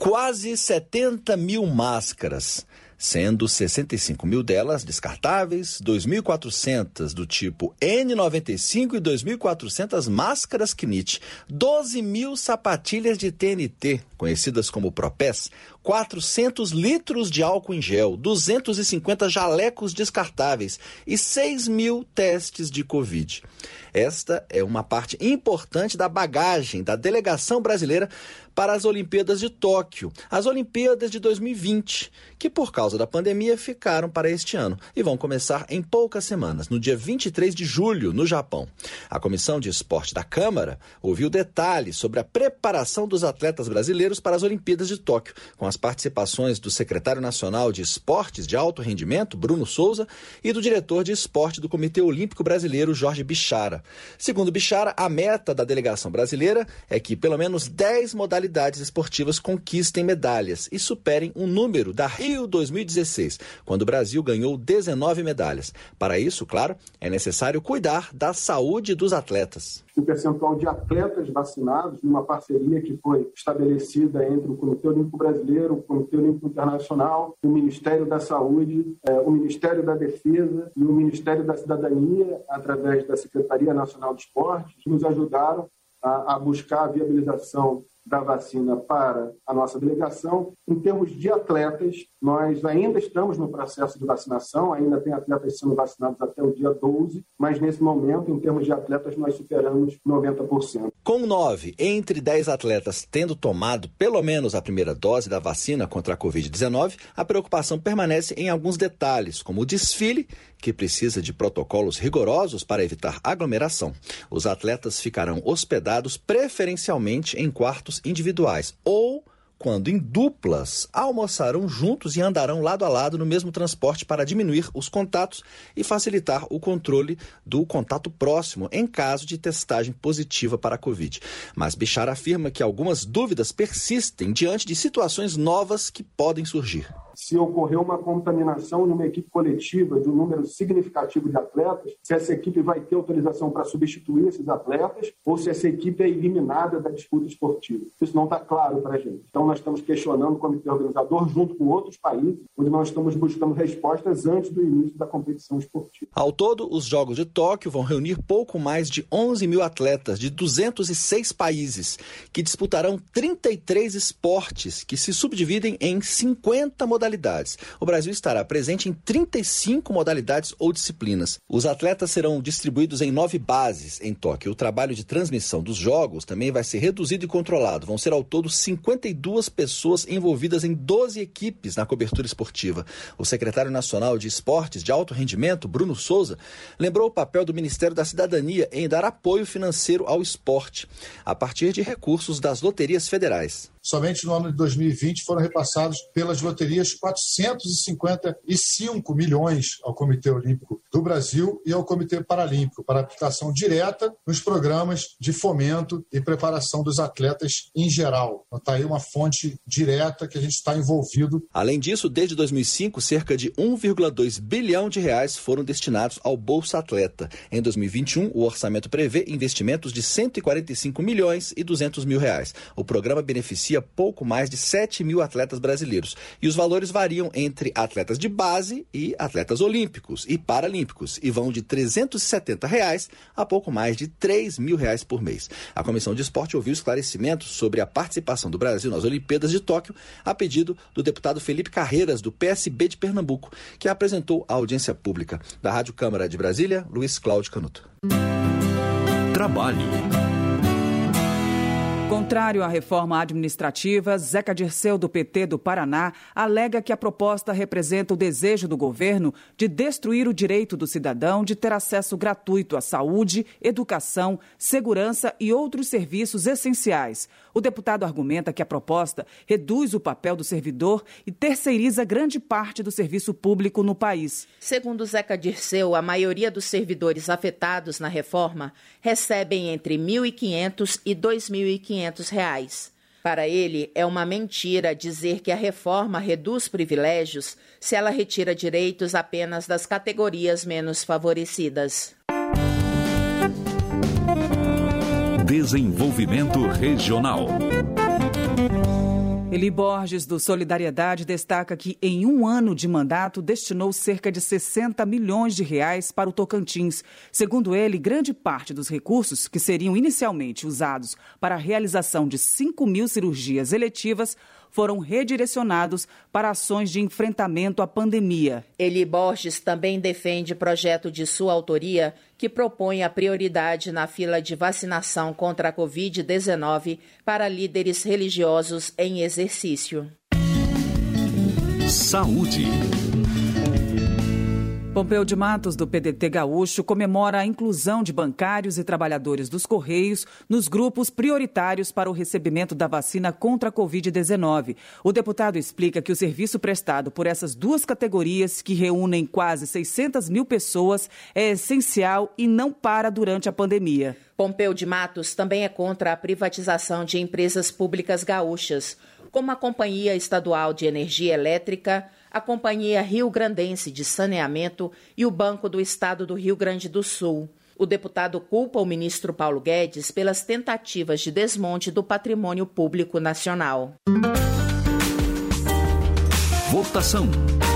Speaker 8: quase setenta mil máscaras, sendo sessenta e cinco mil delas descartáveis, dois mil e quatrocentas do tipo N noventa e cinco e dois mil e quatrocentas máscaras K N I T, doze mil sapatilhas de T N T, conhecidas como Propés, quatrocentos litros de álcool em gel, duzentos e cinquenta jalecos descartáveis e seis mil testes de Covid. Esta é uma parte importante da bagagem da delegação brasileira para as Olimpíadas de Tóquio, as Olimpíadas de dois mil e vinte, que por causa da pandemia ficaram para este ano e vão começar em poucas semanas, no dia vinte e três de julho, no Japão. A Comissão de Esporte da Câmara ouviu detalhes sobre a preparação dos atletas brasileiros para as Olimpíadas de Tóquio, com as participações do secretário nacional de Esportes de Alto Rendimento, Bruno Souza, e do diretor de esporte do Comitê Olímpico Brasileiro, Jorge Bichara. Segundo Bichara, a meta da delegação brasileira é que pelo menos dez modalidades esportivas conquistem medalhas e superem o número da Rio dois mil e dezesseis, quando o Brasil ganhou dezenove medalhas. Para isso, claro, é necessário cuidar da saúde dos atletas.
Speaker 11: O percentual de atletas vacinados, numa parceria que foi estabelecida entre o Comitê Olímpico Brasileiro, o Comitê Olímpico Internacional, o Ministério da Saúde, o Ministério da Defesa e o Ministério da Cidadania, através da Secretaria Nacional de Esportes, nos ajudaram a, a buscar a viabilização da vacina para a nossa delegação. Em termos de atletas, nós ainda estamos no processo de vacinação, ainda tem atletas sendo vacinados até o dia doze, mas nesse momento, em termos de atletas, nós superamos noventa por cento.
Speaker 8: Com nove entre dez atletas tendo tomado pelo menos a primeira dose da vacina contra a covid dezenove, a preocupação permanece em alguns detalhes, como o desfile, que precisa de protocolos rigorosos para evitar aglomeração. Os atletas ficarão hospedados preferencialmente em quartos individuais ou, quando em duplas, almoçarão juntos e andarão lado a lado no mesmo transporte para diminuir os contatos e facilitar o controle do contato próximo em caso de testagem positiva para a Covid. Mas Bichara afirma que algumas dúvidas persistem diante de situações novas que podem surgir.
Speaker 11: Se ocorrer uma contaminação numa equipe coletiva de um número significativo de atletas, se essa equipe vai ter autorização para substituir esses atletas ou se essa equipe é eliminada da disputa esportiva. Isso não está claro para a gente. Então nós estamos questionando o comitê organizador junto com outros países, onde nós estamos buscando respostas antes do início da competição esportiva.
Speaker 8: Ao todo, os Jogos de Tóquio vão reunir pouco mais de onze mil atletas de duzentos e seis países, que disputarão trinta e três esportes, que se subdividem em cinquenta modalidades. O Brasil estará presente em trinta e cinco modalidades ou disciplinas. Os atletas serão distribuídos em nove bases em Tóquio. O trabalho de transmissão dos jogos também vai ser reduzido e controlado. Vão ser ao todo cinquenta e duas pessoas envolvidas em doze equipes na cobertura esportiva. O secretário nacional de Esportes de Alto Rendimento, Bruno Souza, lembrou o papel do Ministério da Cidadania em dar apoio financeiro ao esporte, a partir de recursos das loterias federais.
Speaker 18: Somente no ano de dois mil e vinte foram repassados pelas loterias quatrocentos e cinquenta e cinco milhões ao Comitê Olímpico do Brasil e ao Comitê Paralímpico para aplicação direta nos programas de fomento e preparação dos atletas em geral. Então, está aí uma fonte direta que a gente está envolvido.
Speaker 8: Além disso, desde dois mil e cinco, cerca de um vírgula dois bilhão de reais foram destinados ao Bolsa Atleta. Em dois mil e vinte e um, o orçamento prevê investimentos de cento e quarenta e cinco milhões e duzentos mil reais. O programa beneficia pouco mais de sete mil atletas brasileiros. E os valores variam entre atletas de base e atletas olímpicos e paralímpicos e vão de trezentos e setenta reais a pouco mais de três mil reais por mês. A Comissão de Esporte ouviu esclarecimentos sobre a participação do Brasil nas Olimpíadas de Tóquio a pedido do deputado Felipe Carreiras, do P S B de Pernambuco, que apresentou a audiência pública. Da Rádio Câmara de Brasília, Luiz Cláudio Canuto.
Speaker 2: Trabalho.
Speaker 7: Contrário à reforma administrativa, Zeca Dirceu, do P T do Paraná, alega que a proposta representa o desejo do governo de destruir o direito do cidadão de ter acesso gratuito à saúde, educação, segurança e outros serviços essenciais. O deputado argumenta que a proposta reduz o papel do servidor e terceiriza grande parte do serviço público no país.
Speaker 5: Segundo Zeca Dirceu, a maioria dos servidores afetados na reforma recebem entre mil e quinhentos e dois mil e quinhentos reais. Para ele, é uma mentira dizer que a reforma reduz privilégios se ela retira direitos apenas das categorias menos favorecidas.
Speaker 2: Desenvolvimento Regional.
Speaker 7: Eli Borges, do Solidariedade, destaca que em um ano de mandato destinou cerca de sessenta milhões de reais para o Tocantins. Segundo ele, grande parte dos recursos que seriam inicialmente usados para a realização de cinco mil cirurgias eletivas foram redirecionados para ações de enfrentamento à pandemia.
Speaker 5: Eli Borges também defende projeto de sua autoria que propõe a prioridade na fila de vacinação contra a covid dezenove para líderes religiosos em exercício.
Speaker 2: Saúde.
Speaker 7: Pompeu de Matos, do P D T Gaúcho, comemora a inclusão de bancários e trabalhadores dos Correios nos grupos prioritários para o recebimento da vacina contra a covid dezenove. O deputado explica que o serviço prestado por essas duas categorias, que reúnem quase seiscentas mil pessoas, é essencial e não para durante a pandemia.
Speaker 5: Pompeu de Matos também é contra a privatização de empresas públicas gaúchas, como a Companhia Estadual de Energia Elétrica, a Companhia Rio Grandense de Saneamento e o Banco do Estado do Rio Grande do Sul. O deputado culpa o ministro Paulo Guedes pelas tentativas de desmonte do patrimônio público nacional.
Speaker 2: Votação.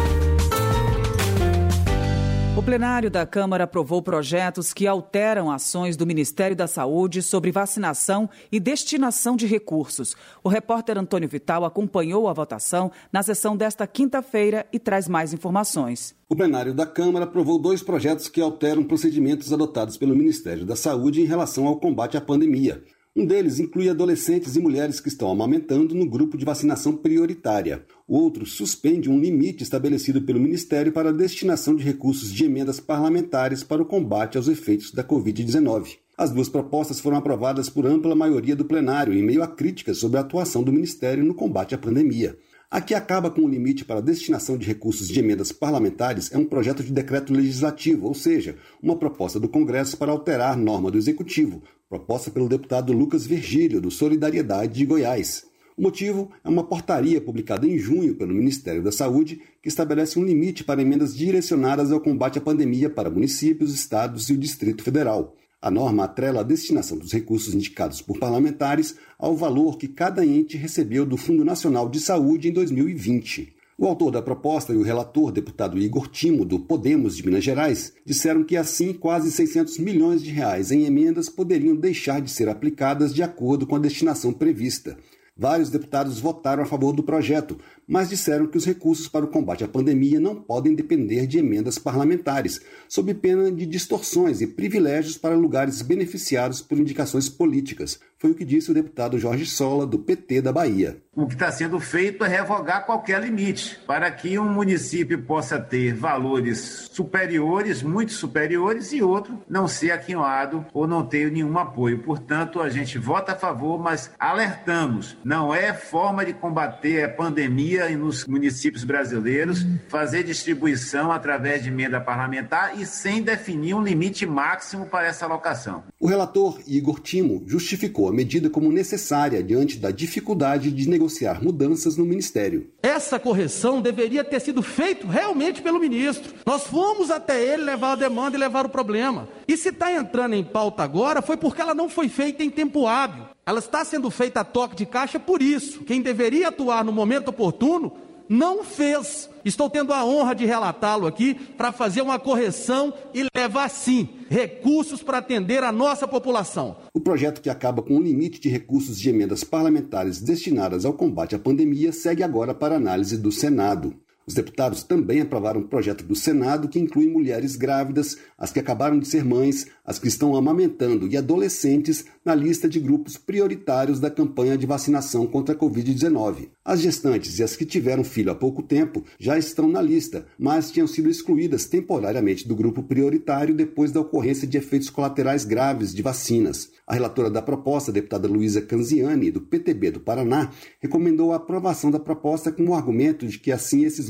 Speaker 7: O plenário da Câmara aprovou projetos que alteram ações do Ministério da Saúde sobre vacinação e destinação de recursos. O repórter Antônio Vital acompanhou a votação na sessão desta quinta-feira e traz mais informações.
Speaker 4: O plenário da Câmara aprovou dois projetos que alteram procedimentos adotados pelo Ministério da Saúde em relação ao combate à pandemia. Um deles inclui adolescentes e mulheres que estão amamentando no grupo de vacinação prioritária. O outro suspende um limite estabelecido pelo Ministério para a destinação de recursos de emendas parlamentares para o combate aos efeitos da covid dezenove. As duas propostas foram aprovadas por ampla maioria do plenário, em meio a críticas sobre a atuação do Ministério no combate à pandemia. A que acaba com o limite para a destinação de recursos de emendas parlamentares é um projeto de decreto legislativo, ou seja, uma proposta do Congresso para alterar norma do Executivo, proposta pelo deputado Lucas Virgílio, do Solidariedade de Goiás. O motivo é uma portaria publicada em junho pelo Ministério da Saúde que estabelece um limite para emendas direcionadas ao combate à pandemia para municípios, estados e o Distrito Federal. A norma atrela a destinação dos recursos indicados por parlamentares ao valor que cada ente recebeu do Fundo Nacional de Saúde em dois mil e vinte. O autor da proposta e o relator, deputado Igor Timo, do Podemos de Minas Gerais, disseram que assim quase seiscentos milhões de reais em emendas poderiam deixar de ser aplicadas de acordo com a destinação prevista. Vários deputados votaram a favor do projeto, mas disseram que os recursos para o combate à pandemia não podem depender de emendas parlamentares, sob pena de distorções e privilégios para lugares beneficiados por indicações políticas. Foi o que disse o deputado Jorge Sola, do P T da Bahia.
Speaker 9: O que está sendo feito é revogar qualquer limite, para que um município possa ter valores superiores, muito superiores, e outro não ser aquinhoado ou não ter nenhum apoio. Portanto, a gente vota a favor, mas alertamos, não é forma de combater a pandemia nos municípios brasileiros, fazer distribuição através de emenda parlamentar e sem definir um limite máximo para essa alocação.
Speaker 4: O relator Igor Timo justificou a medida como necessária diante da dificuldade de negociar mudanças no Ministério.
Speaker 12: Essa correção deveria ter sido feita realmente pelo ministro. Nós fomos até ele levar a demanda e levar o problema. E se está entrando em pauta agora foi porque ela não foi feita em tempo hábil. Ela está sendo feita a toque de caixa por isso. Quem deveria atuar no momento oportuno não fez. Estou tendo a honra de relatá-lo aqui para fazer uma correção e levar, sim, recursos para atender a nossa população.
Speaker 4: O projeto que acaba com o limite de recursos de emendas parlamentares destinadas ao combate à pandemia segue agora para análise do Senado. Os deputados também aprovaram um projeto do Senado que inclui mulheres grávidas, as que acabaram de ser mães, as que estão amamentando e adolescentes na lista de grupos prioritários da campanha de vacinação contra a covid dezenove. As gestantes e as que tiveram filho há pouco tempo já estão na lista, mas tinham sido excluídas temporariamente do grupo prioritário depois da ocorrência de efeitos colaterais graves de vacinas. A relatora da proposta, a deputada Luísa Canziani, do P T B do Paraná, recomendou a aprovação da proposta com o argumento de que assim esses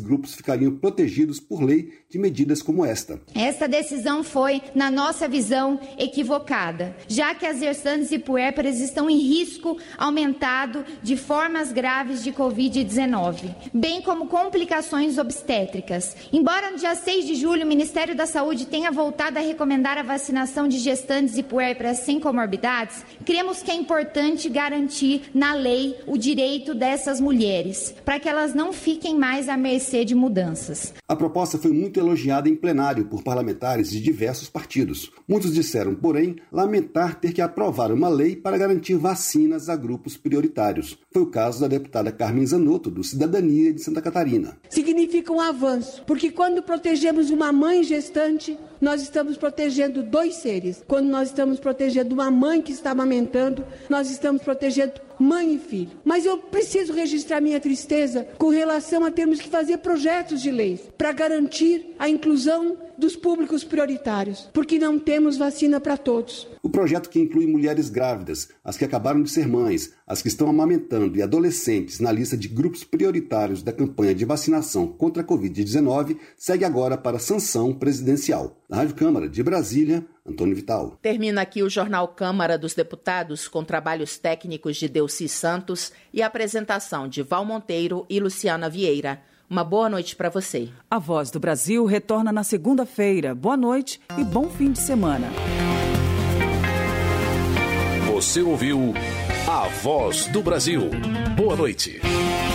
Speaker 4: grupos ficariam protegidos por lei de medidas como esta.
Speaker 13: Essa decisão foi, na nossa visão, equivocada, já que as gestantes e puérperas estão em risco aumentado de formas graves de covid dezenove, bem como complicações obstétricas. Embora no dia seis de julho o Ministério da Saúde tenha voltado a recomendar a vacinação de gestantes e puérperas sem comorbidades, cremos que é importante garantir na lei o direito dessas mulheres, para que elas não fiquem mais à mercê de mudanças.
Speaker 4: A proposta foi muito elogiada em plenário por parlamentares de diversos partidos. Muitos disseram, porém, lamentar ter que aprovar uma lei para garantir vacinas a grupos prioritários. Foi o caso da deputada Carmen Zanotto, do Cidadania de Santa Catarina.
Speaker 14: Significa um avanço, porque quando protegemos uma mãe gestante, nós estamos protegendo dois seres. Quando nós estamos protegendo uma mãe que está amamentando, nós estamos protegendo mãe e filho. Mas eu preciso registrar minha tristeza com relação a termos que fazer projetos de leis para garantir a inclusão dos públicos prioritários, porque não temos vacina para todos.
Speaker 4: O projeto, que inclui mulheres grávidas, as que acabaram de ser mães, as que estão amamentando e adolescentes na lista de grupos prioritários da campanha de vacinação contra a covid dezenove, segue agora para sanção presidencial. Na Rádio Câmara de Brasília, Antônio Vital.
Speaker 5: Termina aqui o Jornal Câmara dos Deputados, com trabalhos técnicos de Delci Santos e a apresentação de Val Monteiro e Luciana Vieira. Uma boa noite para você.
Speaker 7: A Voz do Brasil retorna na segunda-feira. Boa noite e bom fim de semana.
Speaker 2: Você ouviu A Voz do Brasil. Boa noite.